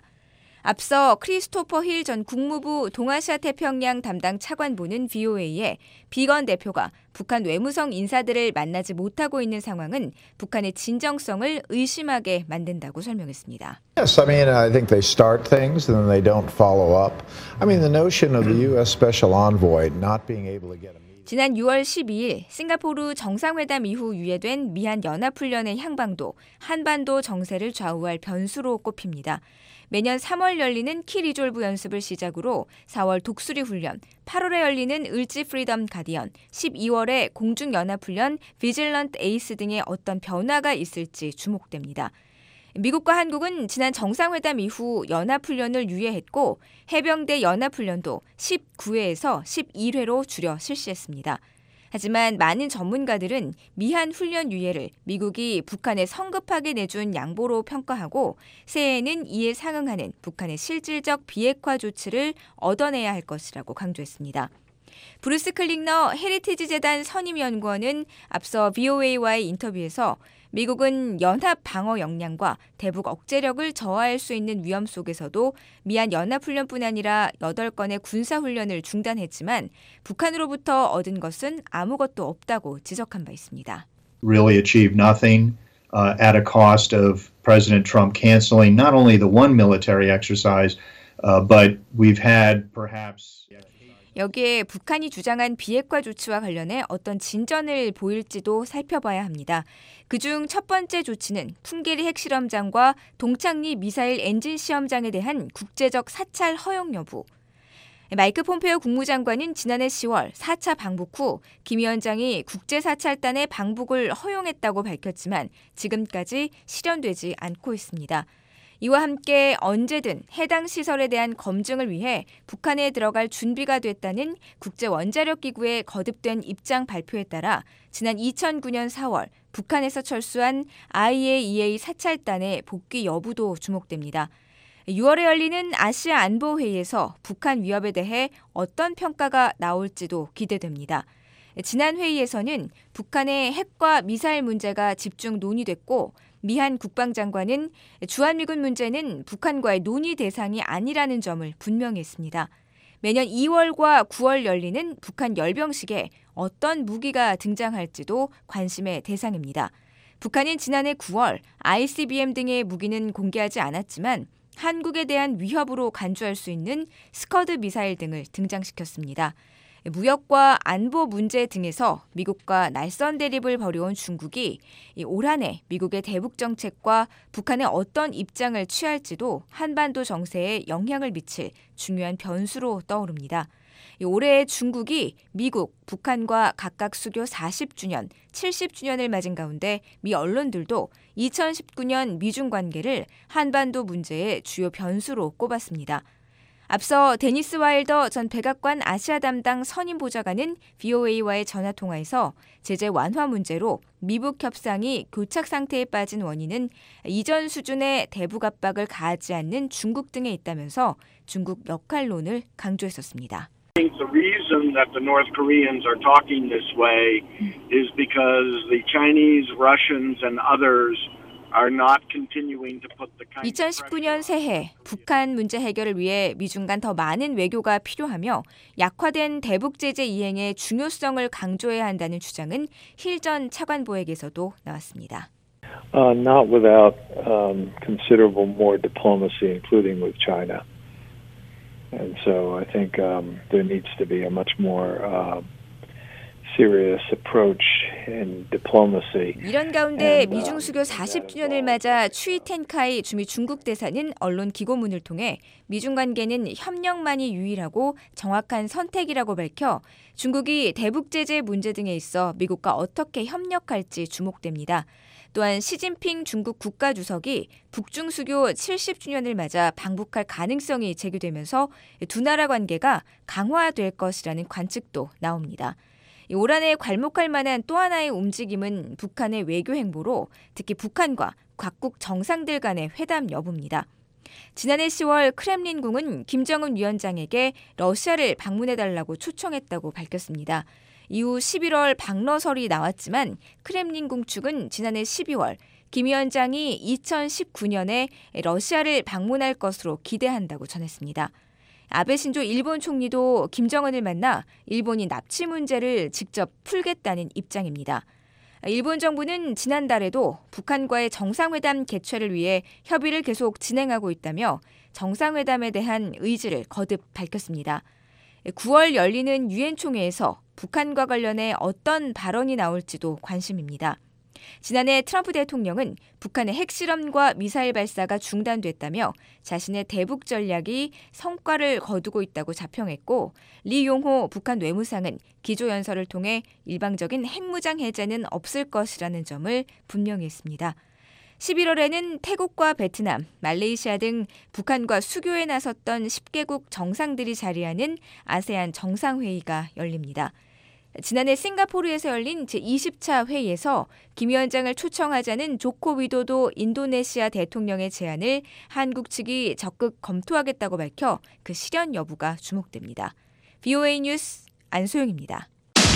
앞서 크리스토퍼 힐 전 국무부 동아시아 태평양 담당 차관보는 VOA에 비건 대표가 북한 외무성 인사들을 만나지 못하고 있는 상황은 북한의 진정성을 의심하게 만든다고 설명했습니다. Yes, I think they start things and then they don't follow up. The notion of the U.S. Special Envoy not being able to get a 지난 6월 12일 싱가포르 정상회담 이후 유예된 미한 연합훈련의 향방도 한반도 정세를 좌우할 변수로 꼽힙니다. 매년 3월 열리는 키 리졸브 연습을 시작으로 4월 독수리 훈련, 8월에 열리는 을지 프리덤 가디언, 12월에 공중연합훈련 비질런트 에이스 등의 어떤 변화가 있을지 주목됩니다. 미국과 한국은 지난 정상회담 이후 연합훈련을 유예했고 해병대 연합훈련도 19회에서 11회로 줄여 실시했습니다. 하지만 많은 전문가들은 미한 훈련 유예를 미국이 북한에 성급하게 내준 양보로 평가하고 새해에는 이에 상응하는 북한의 실질적 비핵화 조치를 얻어내야 할 것이라고 강조했습니다. 브루스 클링너 헤리티지 재단 선임연구원은 앞서 VOA와의 인터뷰에서 미국은 연합 방어 역량과 대북 억제력을 저하할 수 있는 위험 속에서도 미한 연합훈련뿐 아니라 8건의 군사훈련을 중단했지만 북한으로부터 얻은 것은 아무것도 없다고 지적한 바 있습니다. Really achieved nothing at a cost of President Trump canceling not only the one military exercise, but we've had perhaps 여기에 북한이 주장한 비핵화 조치와 관련해 어떤 진전을 보일지도 살펴봐야 합니다. 그중 첫 번째 조치는 풍계리 핵실험장과 동창리 미사일 엔진 시험장에 대한 국제적 사찰 허용 여부. 마이크 폼페오 국무장관은 지난해 10월 4차 방북 후 김 위원장이 국제사찰단의 방북을 허용했다고 밝혔지만 지금까지 실현되지 않고 있습니다. 이와 함께 언제든 해당 시설에 대한 검증을 위해 북한에 들어갈 준비가 됐다는 국제원자력기구의 거듭된 입장 발표에 따라 지난 2009년 4월 북한에서 철수한 IAEA 사찰단의 복귀 여부도 주목됩니다. 6월에 열리는 아시아 안보회의에서 북한 위협에 대해 어떤 평가가 나올지도 기대됩니다. 지난 회의에서는 북한의 핵과 미사일 문제가 집중 논의됐고 미한 국방장관은 주한미군 문제는 북한과의 논의 대상이 아니라는 점을 분명히 했습니다. 매년 2월과 9월 열리는 북한 열병식에 어떤 무기가 등장할지도 관심의 대상입니다. 북한은 지난해 9월 ICBM 등의 무기는 공개하지 않았지만 한국에 대한 위협으로 간주할 수 있는 스커드 미사일 등을 등장시켰습니다. 무역과 안보 문제 등에서 미국과 날선 대립을 벌여온 중국이 올 한 해 미국의 대북 정책과 북한의 어떤 입장을 취할지도 한반도 정세에 영향을 미칠 중요한 변수로 떠오릅니다. 올해 중국이 미국, 북한과 각각 수교 40주년, 70주년을 맞은 가운데 미 언론들도 2019년 미중 관계를 한반도 문제의 주요 변수로 꼽았습니다. 앞서 데니스 와일더 전 백악관 아시아 담당 선임 보좌관은 VOA와의 전화통화에서 제재 완화 문제로 미북 협상이 교착 상태에 빠진 원인은 이전 수준의 대북 압박을 가하지 않는 중국 등에 있다면서 중국 역할론을 강조했었습니다. I think the reason that the North Koreans are talking this way is because the Chinese, Russians, and others are not continuing to put the kind of 2019년 새해 북한 문제 해결을 위해 미중 간 더 많은 외교가 필요하며 약화된 대북 제재 이행의 중요성을 강조해야 한다는 주장은 힐 전 차관보에게서도 나왔습니다. Not without considerable more diplomacy, including with China. And so I think there needs to be a much more serious approach in diplomacy. 이런 가운데 미중 수교 40주년을 맞아 추이 텐카이 주미 중국 대사는 언론 기고문을 통해 미중 관계는 협력만이 유일하고 정확한 선택이라고 밝혀 중국이 대북 제재 문제 등에 있어 미국과 어떻게 협력할지 주목됩니다. 또한 시진핑 중국 국가주석이 북중 수교 70주년을 맞아 방북할 가능성이 제기되면서 두 나라 관계가 강화될 것이라는 관측도 나옵니다. 올 한 해 괄목할 만한 또 하나의 움직임은 북한의 외교 행보로 특히 북한과 각국 정상들 간의 회담 여부입니다. 지난해 10월 크렘린궁은 김정은 위원장에게 러시아를 방문해달라고 초청했다고 밝혔습니다. 이후 11월 방러설이 나왔지만 크렘린궁 측은 지난해 12월 김 위원장이 2019년에 러시아를 방문할 것으로 기대한다고 전했습니다. 아베 신조 일본 총리도 김정은을 만나 일본이 납치 문제를 직접 풀겠다는 입장입니다. 일본 정부는 지난달에도 북한과의 정상회담 개최를 위해 협의를 계속 진행하고 있다며 정상회담에 대한 의지를 거듭 밝혔습니다. 9월 열리는 유엔 총회에서 북한과 관련해 어떤 발언이 나올지도 관심입니다. 지난해 트럼프 대통령은 북한의 핵실험과 미사일 발사가 중단됐다며 자신의 대북 전략이 성과를 거두고 있다고 자평했고 리 용호 북한 외무상은 기조연설을 통해 일방적인 핵무장 해제는 없을 것이라는 점을 분명히 했습니다. 11월에는 태국과 베트남, 말레이시아 등 북한과 수교에 나섰던 10개국 정상들이 자리하는 아세안 정상회의가 열립니다. 지난해 싱가포르에서 열린 제20차 회의에서 김 위원장을 초청하자는 조코 위도도 인도네시아 대통령의 제안을 한국 측이 적극 검토하겠다고 밝혀 그 실현 여부가 주목됩니다. VOA 뉴스 안소영입니다.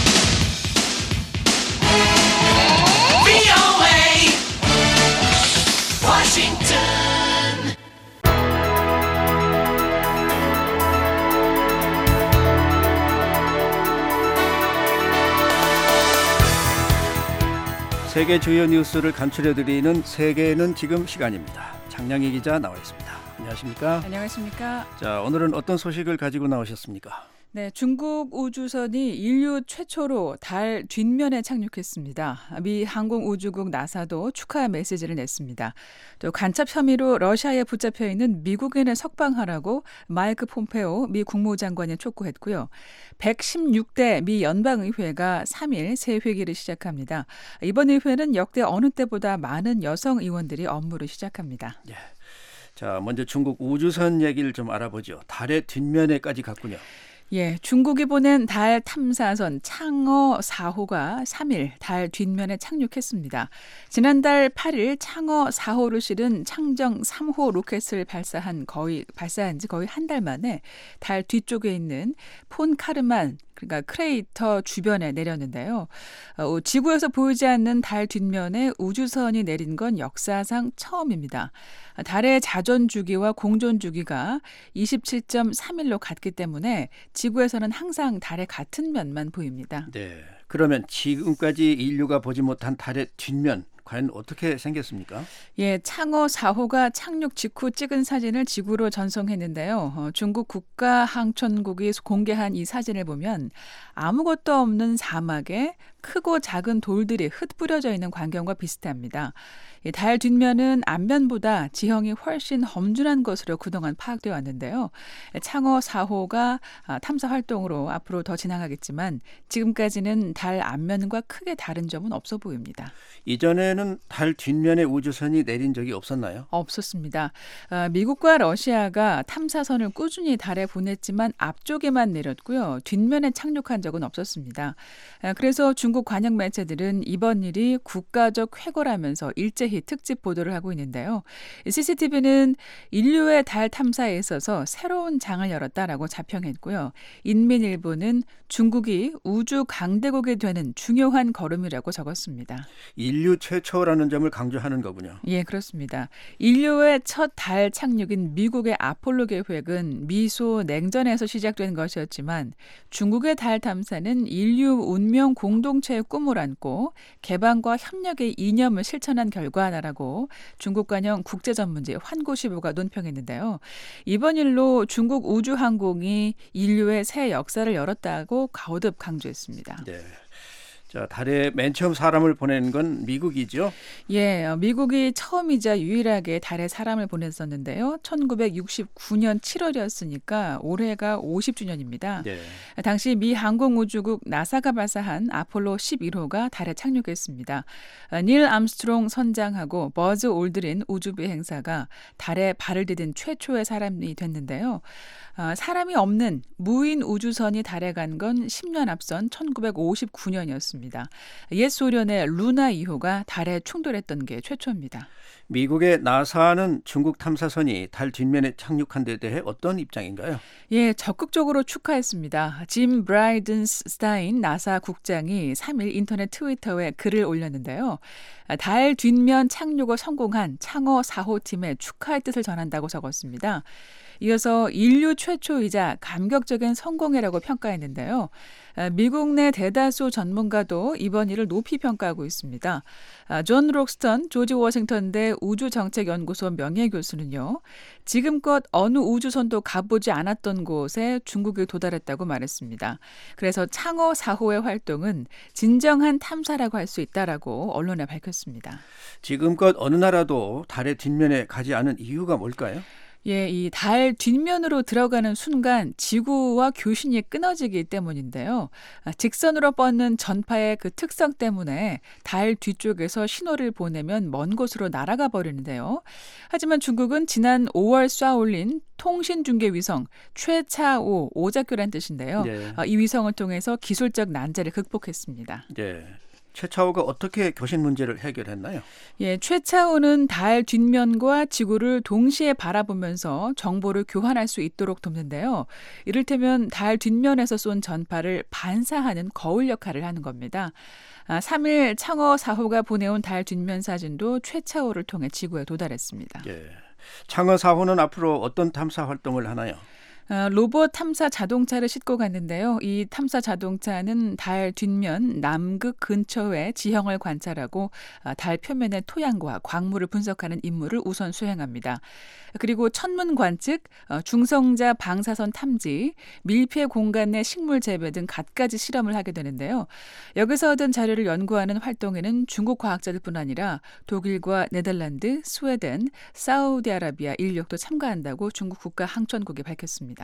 세계 주요 뉴스를 간추려드리는 세계는 지금 시간입니다. 장량희 기자 나와 있습니다. 안녕하십니까? 안녕하십니까? 자, 오늘은 어떤 소식을 가지고 나오셨습니까? 네, 중국 우주선이 인류 최초로 달 뒷면에 착륙했습니다. 미 항공우주국 나사도 축하 메시지를 냈습니다. 또 간첩 혐의로 러시아에 붙잡혀 있는 미국인을 석방하라고 마이크 폼페오 미 국무장관이 촉구했고요. 116대 미 연방의회가 3일 새 회기를 시작합니다. 이번 의회는 역대 어느 때보다 많은 여성 의원들이 업무를 시작합니다. 예. 자, 먼저 중국 우주선 얘기를 좀 알아보죠. 달의 뒷면에까지 갔군요. 예, 중국이 보낸 달 탐사선 창어 4호가 3일 달 뒷면에 착륙했습니다. 지난달 8일 창어 4호를 실은 창정 3호 로켓을 발사한 지 거의 한 달 만에 달 뒤쪽에 있는 폰카르만 그러니까 크레이터 주변에 내렸는데요. 지구에서 보이지 않는 달 뒷면에 우주선이 내린 건 역사상 처음입니다. 달의 자전 주기와 공전 주기가 27.3일로 같기 때문에 지구에서는 항상 달의 같은 면만 보입니다. 네, 그러면 지금까지 인류가 보지 못한 달의 뒷면, 과연 어떻게 생겼습니까? 예, 창어 4호가 착륙 직후 찍은 사진을 지구로 전송했는데요. 중국 국가항천국이 공개한 이 사진을 보면 아무것도 없는 사막에 크고 작은 돌들이 흩뿌려져 있는 광경과 비슷합니다. 달 뒷면은 앞면보다 지형이 훨씬 험준한 것으로 그동안 파악되어 왔는데요. 창어 4호가 탐사 활동으로 앞으로 더 진행하겠지만 지금까지는 달 앞면과 크게 다른 점은 없어 보입니다. 이전에는 달 뒷면에 우주선이 내린 적이 없었나요? 없었습니다. 미국과 러시아가 탐사선을 꾸준히 달에 보냈지만 앞쪽에만 내렸고요. 뒷면에 착륙한 적은 없었습니다. 그래서 중국 관영 매체들은 이번 일이 국가적 쾌거라면서 일제히 특집 보도를 하고 있는데요. CCTV는 인류의 달 탐사에 있어서 새로운 장을 열었다라고 자평했고요. 인민일보는 중국이 우주 강대국이 되는 중요한 걸음이라고 적었습니다. 인류 최초라는 점을 강조하는 거군요. 예, 그렇습니다. 인류의 첫 달 착륙인 미국의 아폴로 계획은 미소 냉전에서 시작된 것이었지만 중국의 달 탐사는 인류 운명 공동체의 꿈을 안고 개방과 협력의 이념을 실천한 결과라고 중국 관영 국제전문지 환구시보가 논평했는데요. 이번 일로 중국 우주항공이 인류의 새 역사를 열었다고 거듭 강조했습니다. 네. 자, 달에 맨 처음 사람을 보낸 건 미국이죠? 예, 미국이 처음이자 유일하게 달에 사람을 보냈었는데요. 1969년 7월이었으니까 올해가 50주년입니다. 네. 당시 미 항공우주국 나사가 발사한 아폴로 11호가 달에 착륙했습니다. 닐 암스트롱 선장하고 버즈 올드린 우주비행사가 달에 발을 디딘 최초의 사람이 됐는데요. 사람이 없는 무인 우주선이 달에 간 건 10년 앞선 1959년이었습니다. 옛 소련의 루나 2호가 달에 충돌했던 게 최초입니다. 미국의 나사는 중국 탐사선이 달 뒷면에 착륙한 데 대해 어떤 입장인가요? 예, 적극적으로 축하했습니다. 짐 브라이든스타인 나사 국장이 3일 인터넷 트위터에 글을 올렸는데요. 달 뒷면 착륙을 성공한 창어 4호 팀에 축하의 뜻을 전한다고 적었습니다. 이어서 인류 최초이자 감격적인 성공이라고 평가했는데요. 미국 내 대다수 전문가도 이번 일을 높이 평가하고 있습니다. 존 록스턴 조지 워싱턴대 우주정책연구소 명예교수는요. 지금껏 어느 우주선도 가보지 않았던 곳에 중국이 도달했다고 말했습니다. 그래서 창어 4호의 활동은 진정한 탐사라고 할 수 있다라고 언론에 밝혔습니다. 지금껏 어느 나라도 달의 뒷면에 가지 않은 이유가 뭘까요? 예, 이 달 뒷면으로 들어가는 순간 지구와 교신이 끊어지기 때문인데요. 직선으로 뻗는 전파의 그 특성 때문에 달 뒤쪽에서 신호를 보내면 먼 곳으로 날아가 버리는데요. 하지만 중국은 지난 5월 쏴올린 통신중계위성 최차오, 오작교란 뜻인데요. 네. 이 위성을 통해서 기술적 난제를 극복했습니다. 네. 최차오가 어떻게 교신 문제를 해결했나요? 예, 최차오는 달 뒷면과 지구를 동시에 바라보면서 정보를 교환할 수 있도록 돕는데요. 이를테면 달 뒷면에서 쏜 전파를 반사하는 거울 역할을 하는 겁니다. 3일 창어 4호가 보내온 달 뒷면 사진도 최차오를 통해 지구에 도달했습니다. 예. 창어 4호는 앞으로 어떤 탐사 활동을 하나요? 로봇 탐사 자동차를 싣고 갔는데요. 이 탐사 자동차는 달 뒷면 남극 근처의 지형을 관찰하고 달 표면의 토양과 광물을 분석하는 임무를 우선 수행합니다. 그리고 천문 관측, 중성자 방사선 탐지, 밀폐 공간 내 식물 재배 등 갖가지 실험을 하게 되는데요. 여기서 얻은 자료를 연구하는 활동에는 중국 과학자들뿐 아니라 독일과 네덜란드, 스웨덴, 사우디아라비아 인력도 참가한다고 중국 국가항천국이 밝혔습니다.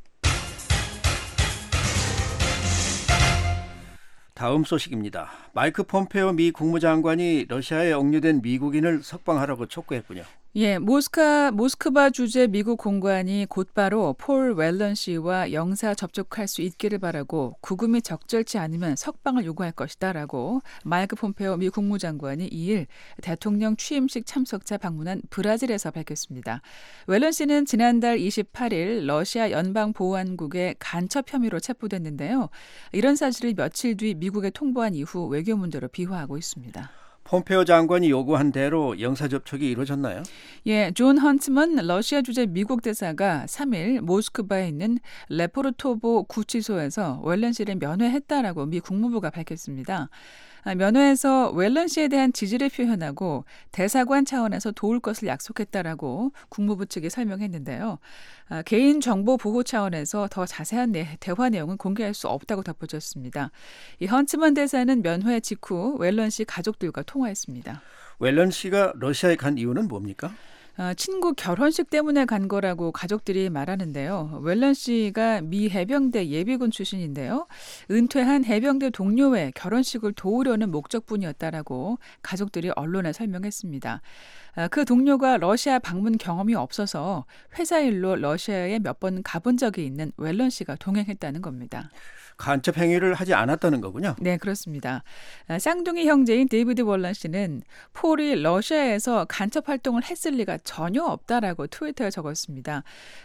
다음 소식입니다. 마이크 폼페오 미 국무장관이 러시아에 억류된 미국인을 석방하라고 촉구했군요. 예, 모스크바 주재 미국 공관이 곧바로 폴 웰런 씨와 영사 접촉할 수 있기를 바라고 구금이 적절치 않으면 석방을 요구할 것이다라고 마이크 폼페오 미 국무장관이 2일 대통령 취임식 참석차 방문한 브라질에서 밝혔습니다. 웰런 씨는 지난달 28일 러시아 연방보안국의 간첩 혐의로 체포됐는데요. 이런 사실을 며칠 뒤 미국에 통보한 이후 외교 문제로 비화하고 있습니다. 폼페오 장관이 요구한 대로 영사 접촉이 이루어졌나요? 예, 존 헌트먼 러시아 주재 미국 대사가 3일 모스크바에 있는 레포르토보 구치소에서 웰런 씨를 면회했다라고 미 국무부가 밝혔습니다. 면회에서 웰런 씨에 대한 지지를 표현하고 대사관 차원에서 도울 것을 약속했다라고 국무부 측이 설명했는데요. 개인 정보 보호 차원에서 더 자세한 대화 내용은 공개할 수 없다고 덧붙였습니다. 이 헌츠먼 대사는 면회 직후 웰런 씨 가족들과 통화했습니다. 웰런 씨가 러시아에 간 이유는 뭡니까? 친구 결혼식 때문에 간 거라고 가족들이 말하는데요. 웰런 씨가 미 해병대 예비군 출신인데요. 은퇴한 해병대 동료의 결혼식을 도우려는 목적뿐이었다라고 가족들이 언론에 설명했습니다. 그 동료가 러시아 방문 경험이 없어서 회사 일로 러시아에 몇 번 가본 적이 있는 웰런 씨가 동행했다는 겁니다. 간첩 행위를 하지 않았다는 거군요. 네, 그렇습니다. 쌍둥이 형제인 데이비드 월런 씨는 폴이 러시아에서 간첩 활동을 했을 리가 전혀 없다라고 트위터에 적었습니다.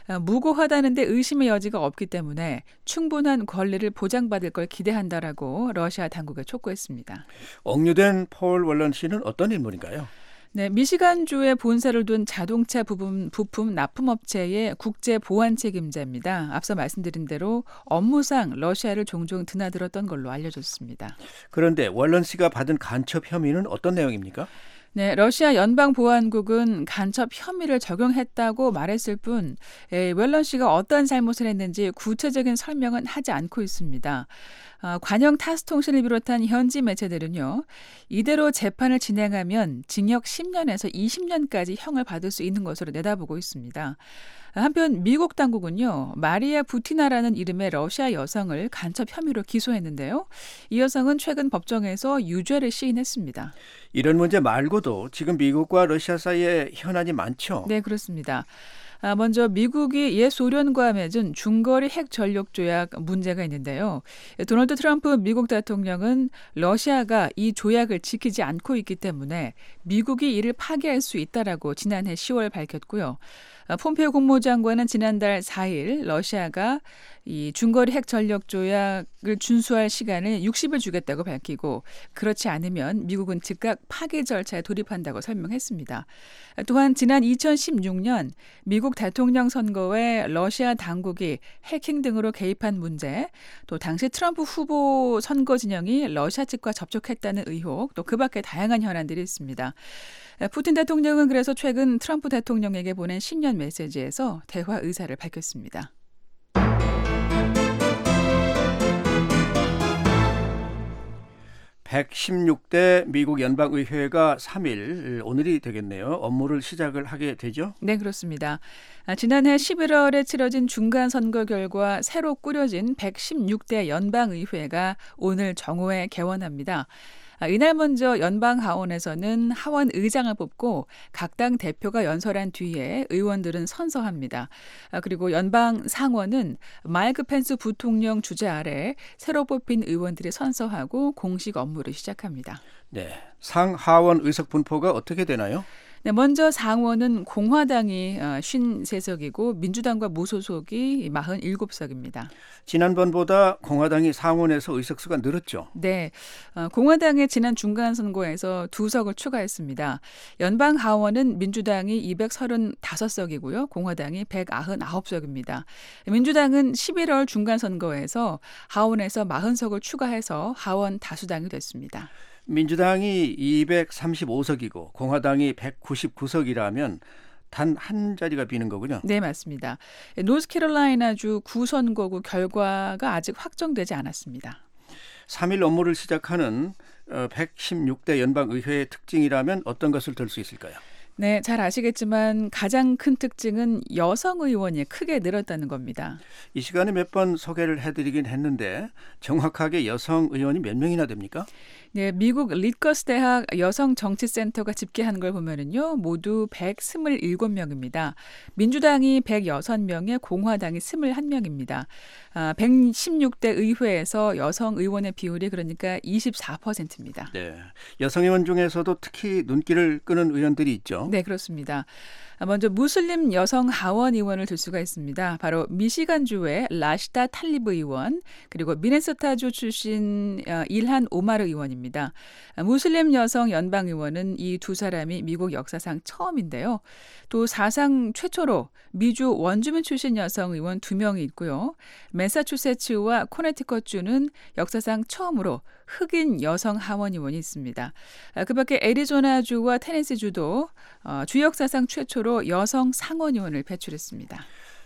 무고하다는데 의심의 여지가 없기 때문에 충분한 권리를 보장받을 걸 기대한다라고 러시아 당국에 촉구했습니다. 억류된 폴 월런 씨는 어떤 인물인가요? 네, 미시간주에 본사를 둔 자동차 부품 납품업체의 국제 보안 책임자입니다. 앞서 말씀드린 대로 업무상 러시아를 종종 드나들었던 걸로 알려졌습니다. 그런데 월런 씨가 받은 간첩 혐의는 어떤 내용입니까? 네, 러시아 연방보안국은 간첩 혐의를 적용했다고 말했을 뿐 웰런 씨가 어떤 잘못을 했는지 구체적인 설명은 하지 않고 있습니다. 관영 타스통신을 비롯한 현지 매체들은요. 이대로 재판을 진행하면 징역 10년에서 20년까지 형을 받을 수 있는 것으로 내다보고 있습니다. 한편 미국 당국은요. 마리아 부티나라는 이름의 러시아 여성을 간첩 혐의로 기소했는데요. 이 여성은 최근 법정에서 유죄를 시인했습니다. 이런 문제 말고도 지금 미국과 러시아 사이에 현안이 많죠? 네, 그렇습니다. 먼저 미국이 옛 소련과 맺은 중거리 핵 전력 조약 문제가 있는데요. 도널드 트럼프 미국 대통령은 러시아가 이 조약을 지키지 않고 있기 때문에 미국이 이를 파기할 수 있다라고 지난해 10월 밝혔고요. 폼페이오 국무장관은 지난달 4일 러시아가 이 중거리 핵 전력 조약을 준수할 시간을 60일 주겠다고 밝히고 그렇지 않으면 미국은 즉각 파기 절차에 돌입한다고 설명했습니다. 또한 지난 2016년 미국 대통령 선거에 러시아 당국이 해킹 등으로 개입한 문제, 또 당시 트럼프 후보 선거 진영이 러시아 측과 접촉했다는 의혹, 또 그 밖에 다양한 현안들이 있습니다. 푸틴 대통령은 그래서 최근 트럼프 대통령에게 보낸 신년 메시지에서 대화 의사를 밝혔습니다. (116대) 미국 연방의회가 3일 오늘이 되겠네요. 업무를 시작을 하게 되죠? 네, 그렇습니다. 지난해 11월에 치러진 중간 선거 결과 새로 꾸려진 116대 연방의회가 오늘 정오에 개원합니다. 이날 먼저 연방 하원에서는 하원 의장을 뽑고 각 당 대표가 연설한 뒤에 의원들은 선서합니다. 그리고 연방 상원은 마이크 펜스 부통령 주재 아래 새로 뽑힌 의원들이 선서하고 공식 업무를 시작합니다. 네, 상하원 의석 분포가 어떻게 되나요? 네, 먼저 상원은 공화당이 53석이고 민주당과 무소속이 47석입니다. 지난번보다 공화당이 상원에서 의석수가 늘었죠? 네, 공화당의 지난 중간선거에서 2석을 추가했습니다. 연방 하원은 민주당이 235석이고요. 공화당이 199석입니다. 민주당은 11월 중간선거에서 하원에서 40석을 추가해서 하원 다수당이 됐습니다. 민주당이 235석이고 공화당이 199석이라면 단 한 자리가 비는 거군요. 네, 맞습니다. 노스캐롤라이나주 구선거구 결과가 아직 확정되지 않았습니다. 3일 업무를 시작하는 116대 연방의회의 특징이라면 어떤 것을 들 수 있을까요? 네, 잘 아시겠지만 가장 큰 특징은 여성 의원이 크게 늘었다는 겁니다. 이 시간에 몇 번 소개를 해드리긴 했는데 정확하게 여성 의원이 몇 명이나 됩니까? 네, 미국 리커스 대학 여성정치센터가 집계한 걸 보면은요, 모두 127명입니다. 민주당이 106명에 공화당이 21명입니다. 116대 의회에서 여성 의원의 비율이 그러니까 24%입니다. 네, 여성 의원 중에서도 특히 눈길을 끄는 의원들이 있죠. 네, 그렇습니다. 먼저 무슬림 여성 하원 의원을 들 수가 있습니다. 바로 미시간주의 라시다 탈리브 의원, 그리고 미네소타주 출신 일한 오마르 의원입니다. 무슬림 여성 연방 의원은 이 두 사람이 미국 역사상 처음인데요. 또 사상 최초로 미주 원주민 출신 여성 의원 2명이 있고요. 매사추세츠와 코네티컷주는 역사상 처음으로 흑인 여성 하원 의원이 있습니다. 그 밖에 애리조나주와 테네시주도 주 역사상 최초로 여성 상원 의원을 배출했습니다.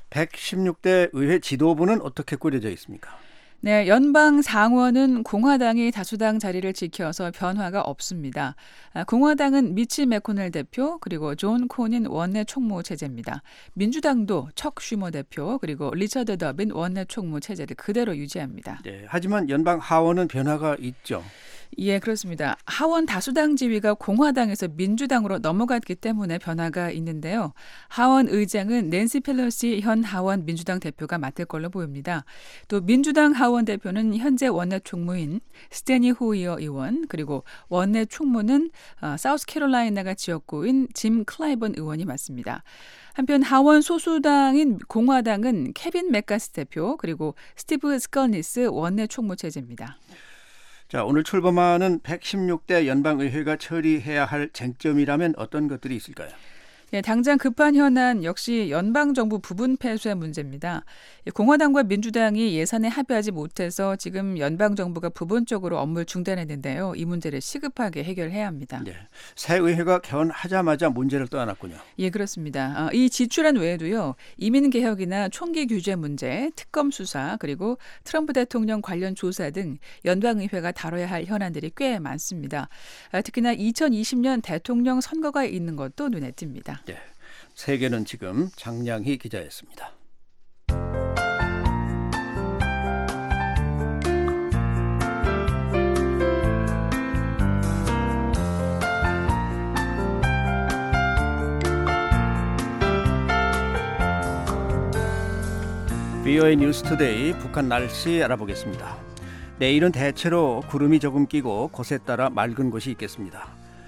116대 의회 지도부는 어떻게 꾸려져 있습니까? 네, 연방 상원은 공화당이 다수당 자리를 지켜서 변화가 없습니다. 공화당은 미치 매코넬 대표 그리고 존 코닌 원내 총무 체제입니다. 민주당도 척 슈머 대표 그리고 리처드 더빈 원내 총무 체제를 그대로 유지합니다. 네, 하지만 연방 하원은 변화가 있죠. 예, 그렇습니다. 하원 다수당 지위가 공화당에서 민주당으로 넘어갔기 때문에 변화가 있는데요. 하원 의장은 낸시 펠로시 현 하원 민주당 대표가 맡을 걸로 보입니다. 또 민주당 하원 대표는 현재 원내 총무인 스테니 호이어 의원, 그리고 원내 총무는 사우스캐롤라이나가 지역구인 짐 클라이번 의원이 맡습니다. 한편 하원 소수당인 공화당은 케빈 맥카시 대표, 그리고 스티브 스컬니스 원내 총무 체제입니다. 자, 오늘 출범하는 116대 연방의회가 처리해야 할 쟁점이라면 어떤 것들이 있을까요? 예, 당장 급한 현안 역시 연방정부 부분 폐쇄 문제입니다. 공화당과 민주당이 예산에 합의하지 못해서 지금 연방정부가 부분적으로 업무를 중단했는데요. 이 문제를 시급하게 해결해야 합니다. 네, 새 의회가 개원하자마자 문제를 떠안았군요. 예, 그렇습니다. 이 지출안 외에도요. 이민개혁이나 총기 규제 문제, 특검 수사, 그리고 트럼프 대통령 관련 조사 등 연방의회가 다뤄야 할 현안들이 꽤 많습니다. 특히나 2020년 대통령 선거가 있는 것도 눈에 띕니다. 네, 세계는 지금 장량희 기자였습니다. VOA 뉴스투데이 북한 날씨 알아보겠습니다. 내일은 대체로 구름이 조금 끼고 곳에 따라 맑은 곳이 있겠습니다.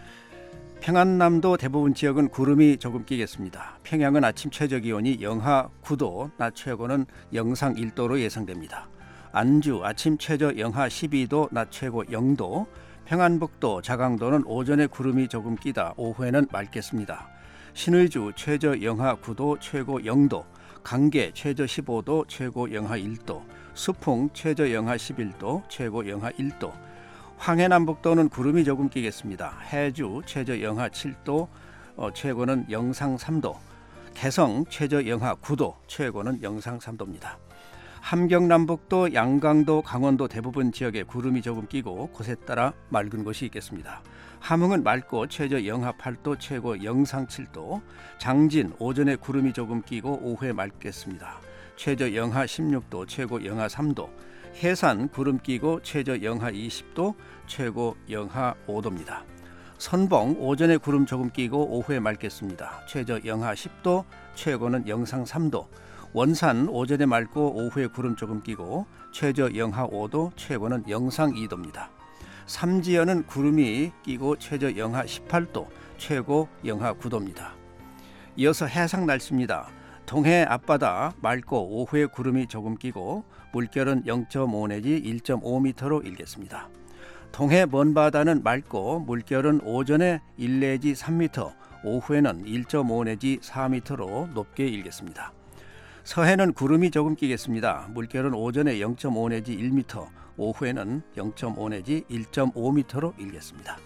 평안남도 대부분 지역은 구름이 조금 끼겠습니다. 평양은 아침 최저기온이 영하 9도, 낮 최고는 영상 1도로 예상됩니다. 안주 아침 최저 영하 12도, 낮 최고 0도, 평안북도, 자강도는 오전에 구름이 조금 끼다 오후에는 맑겠습니다. 신의주 최저 영하 9도, 최고 0도, 강계 최저 15도, 최고 영하 1도, 수풍 최저 영하 11도, 최고 영하 1도, 황해남북도는 구름이 조금 끼겠습니다. 해주 최저 영하 7도, 최고는 영상 3도, 개성 최저 영하 9도, 최고는 영상 3도입니다. 함경남북도, 양강도, 강원도 대부분 지역에 구름이 조금 끼고 곳에 따라 맑은 곳이 있겠습니다. 함흥은 맑고 최저 영하 8도, 최고 영상 7도, 장진 오전에 구름이 조금 끼고 오후에 맑겠습니다. 최저 영하 16도, 최고 영하 3도, 해산 구름 끼고 최저 영하 20도, 최고 영하 5도입니다. 선봉 오전에 구름 조금 끼고 오후에 맑겠습니다. 최저 영하 10도, 최고는 영상 3도, 원산 오전에 맑고 오후에 구름 조금 끼고 최저 영하 5도, 최고는 영상 2도입니다. 삼지연은 구름이 끼고 최저 영하 18도, 최고 영하 9도입니다. 이어서 해상 날씨입니다. 동해 앞바다 맑고 오후에 구름이 조금 끼고 물결은 0.5 내지 1.5m로 일겠습니다. 동해 먼바다는 맑고 물결은 오전에 1 내지 3m, 오후에는 1.5 내지 4m로 높게 일겠습니다. 서해는 구름이 조금 끼겠습니다. 물결은 오전에 0.5 내지 1m, 오후에는 0.5 내지 1.5m로 일겠습니다.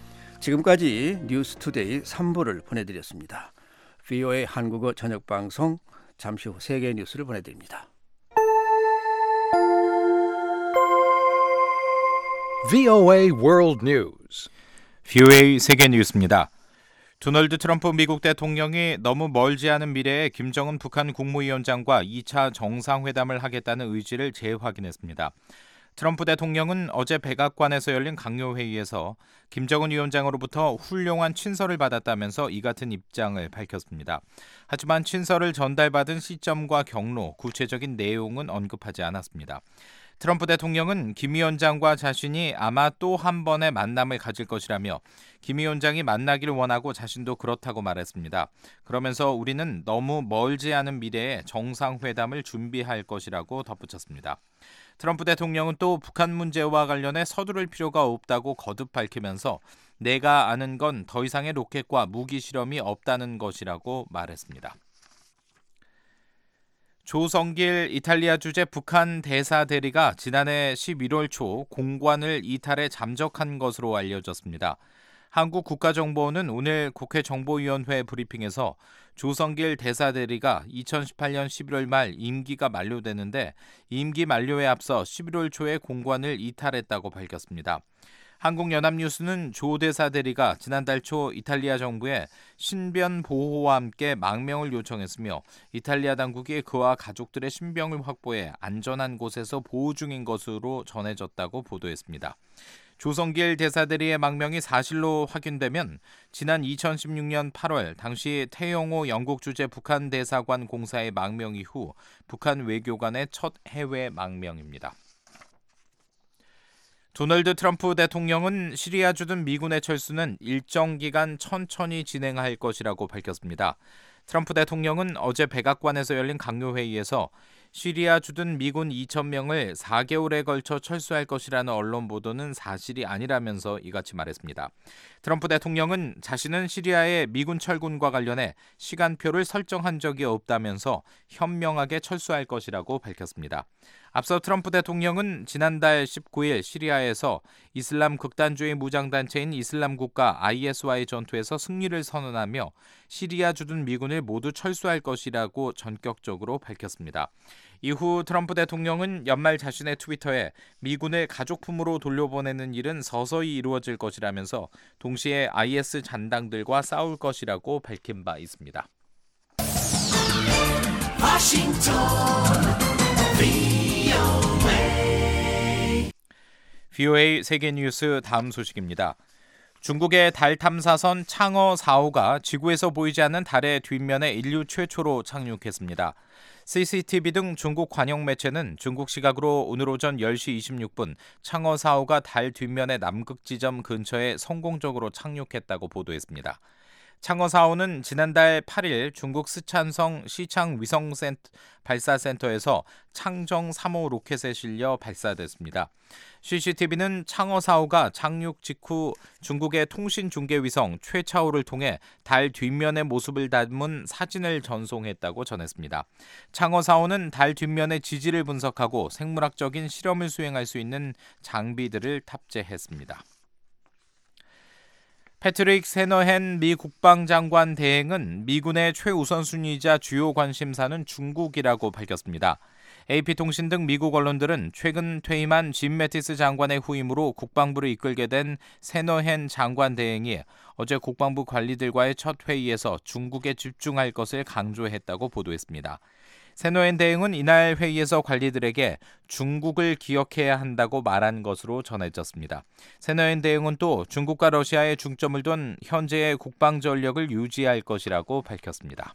지금까지 뉴스투데이 3부를 보내드렸습니다. VOA 한국어 저녁방송 잠시 후 세계 뉴스를 보내드립니다. VOA World News. VOA 세계 뉴스입니다. 도널드 트럼프 미국 대통령이 너무 멀지 않은 미래에 김정은 북한 국무위원장과 2차 정상회담을 하겠다는 의지를 재확인했습니다. 트럼프 대통령은 어제 백악관에서 열린 강요회의에서 김정은 위원장으로부터 훌륭한 친서를 받았다면서 이 같은 입장을 밝혔습니다. 하지만 친서를 전달받은 시점과 경로, 구체적인 내용은 언급하지 않았습니다. 트럼프 대통령은 김 위원장과 자신이 아마 또 한 번의 만남을 가질 것이라며 김 위원장이 만나기를 원하고 자신도 그렇다고 말했습니다. 그러면서 우리는 너무 멀지 않은 미래에 정상회담을 준비할 것이라고 덧붙였습니다. 트럼프 대통령은 또 북한 문제와 관련해 서두를 필요가 없다고 거듭 밝히면서 내가 아는 건 더 이상의 로켓과 무기 실험이 없다는 것이라고 말했습니다. 조성길 이탈리아 주재 북한 대사 대리가 지난해 11월 초 공관을 이탈해 잠적한 것으로 알려졌습니다. 한국 국가정보원은 오늘 국회 정보위원회 브리핑에서 조성길 대사 대리가 2018년 11월 말 임기가 만료되는데 임기 만료에 앞서 11월 초에 공관을 이탈했다고 밝혔습니다. 한국연합뉴스는 조 대사 대리가 지난달 초 이탈리아 정부에 신변 보호와 함께 망명을 요청했으며 이탈리아 당국이 그와 가족들의 신병을 확보해 안전한 곳에서 보호 중인 것으로 전해졌다고 보도했습니다. 조성길 대사 대리의 망명이 사실로 확인되면 지난 2016년 8월 당시 태영호 영국 주재 북한 대사관 공사의 망명 이후 북한 외교관의 첫 해외 망명입니다. 도널드 트럼프 대통령은 시리아 주둔 미군의 철수는 일정 기간 천천히 진행할 것이라고 밝혔습니다. 트럼프 대통령은 어제 백악관에서 열린 강요회의에서 시리아 주둔 미군 2,000명을 4개월에 걸쳐 철수할 것이라는 언론 보도는 사실이 아니라면서 이같이 말했습니다. 트럼프 대통령은 자신은 시리아의 미군 철군과 관련해 시간표를 설정한 적이 없다면서 현명하게 철수할 것이라고 밝혔습니다. 앞서 트럼프 대통령은 지난달 19일 시리아에서 이슬람 극단주의 무장단체인 이슬람국가 IS와의 전투에서 승리를 선언하며 시리아 주둔 미군을 모두 철수할 것이라고 전격적으로 밝혔습니다. 이후 트럼프 대통령은 연말 자신의 트위터에 미군을 가족품으로 돌려보내는 일은 서서히 이루어질 것이라면서 동시에 IS 잔당들과 싸울 것이라고 밝힌 바 있습니다. VOA 세계뉴스 다음 소식입니다. 중국의 달 탐사선 창어 4호가 지구에서 보이지 않는 달의 뒷면에 인류 최초로 착륙했습니다. CCTV 등 중국 관영 매체는 중국 시각으로 오늘 오전 10시 26분 창어 4호가 달 뒷면의 남극 지점 근처에 성공적으로 착륙했다고 보도했습니다. 창어 4호는 지난달 8일 중국 스촨성 시창 위성 발사센터에서 창정 3호 로켓에 실려 발사됐습니다. CCTV는 창어 4호가 착륙 직후 중국의 통신 중계 위성 최차오를 통해 달 뒷면의 모습을 담은 사진을 전송했다고 전했습니다. 창어 4호는 달 뒷면의 지질을 분석하고 생물학적인 실험을 수행할 수 있는 장비들을 탑재했습니다. 패트릭 세너헨 미 국방장관 대행은 미군의 최우선순위이자 주요 관심사는 중국이라고 밝혔습니다. AP통신 등 미국 언론들은 최근 퇴임한 짐 매티스 장관의 후임으로 국방부를 이끌게 된 세너헨 장관 대행이 어제 국방부 관리들과의 첫 회의에서 중국에 집중할 것을 강조했다고 보도했습니다. 세너헨 대행은 이날 회의에서 관리들에게 중국을 기억해야 한다고 말한 것으로 전해졌습니다. 세너헨 대행은 또 중국과 러시아에 중점을 둔 현재의 국방 전력을 유지할 것이라고 밝혔습니다.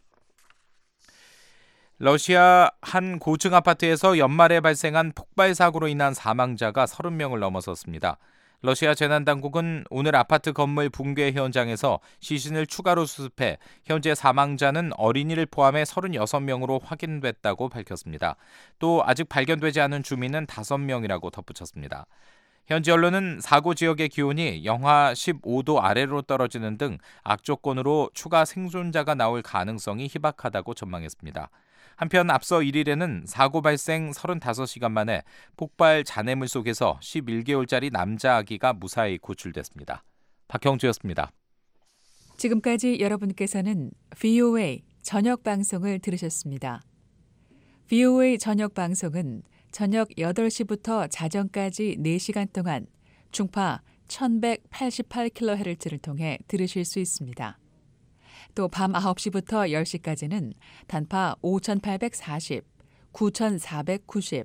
러시아 한 고층 아파트에서 연말에 발생한 폭발 사고로 인한 사망자가 30명을 넘어섰습니다. 러시아 재난당국은 오늘 아파트 건물 붕괴 현장에서 시신을 추가로 수습해 현재 사망자는 어린이를 포함해 36명으로 확인됐다고 밝혔습니다. 또 아직 발견되지 않은 주민은 5명이라고 덧붙였습니다. 현지 언론은 사고 지역의 기온이 영하 15도 아래로 떨어지는 등 악조건으로 추가 생존자가 나올 가능성이 희박하다고 전망했습니다. 한편 앞서 1일에는 사고 발생 35시간 만에 폭발 잔해물 속에서 11개월짜리 남자 아기가 무사히 구출됐습니다. 박형주였습니다. 지금까지 여러분께서는 VOA 저녁 방송을 들으셨습니다. VOA 저녁 방송은 저녁 8시부터 자정까지 4시간 동안 중파 1188kHz를 통해 들으실 수 있습니다. 또 밤 9시부터 10시까지는 단파 5840, 9490,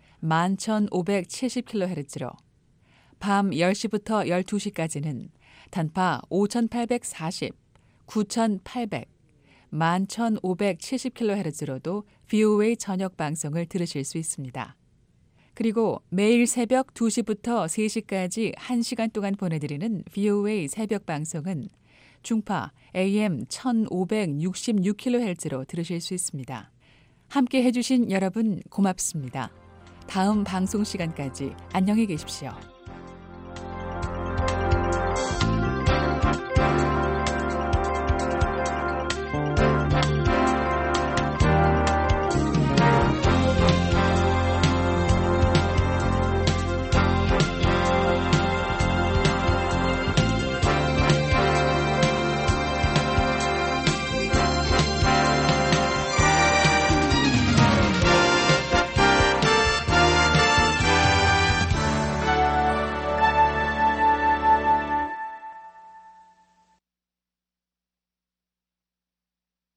11570kHz로 밤 10시부터 12시까지는 단파 5840, 9800, 11570kHz로도 VOA 저녁 방송을 들으실 수 있습니다. 그리고 매일 새벽 2시부터 3시까지 1시간 동안 보내드리는 VOA 새벽 방송은 중파 AM 1566kHz로 들으실 수 있습니다. 함께 해주신 여러분 고맙습니다. 다음 방송 시간까지 안녕히 계십시오.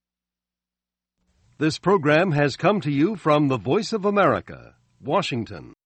This program has come to you from the Voice of America, Washington.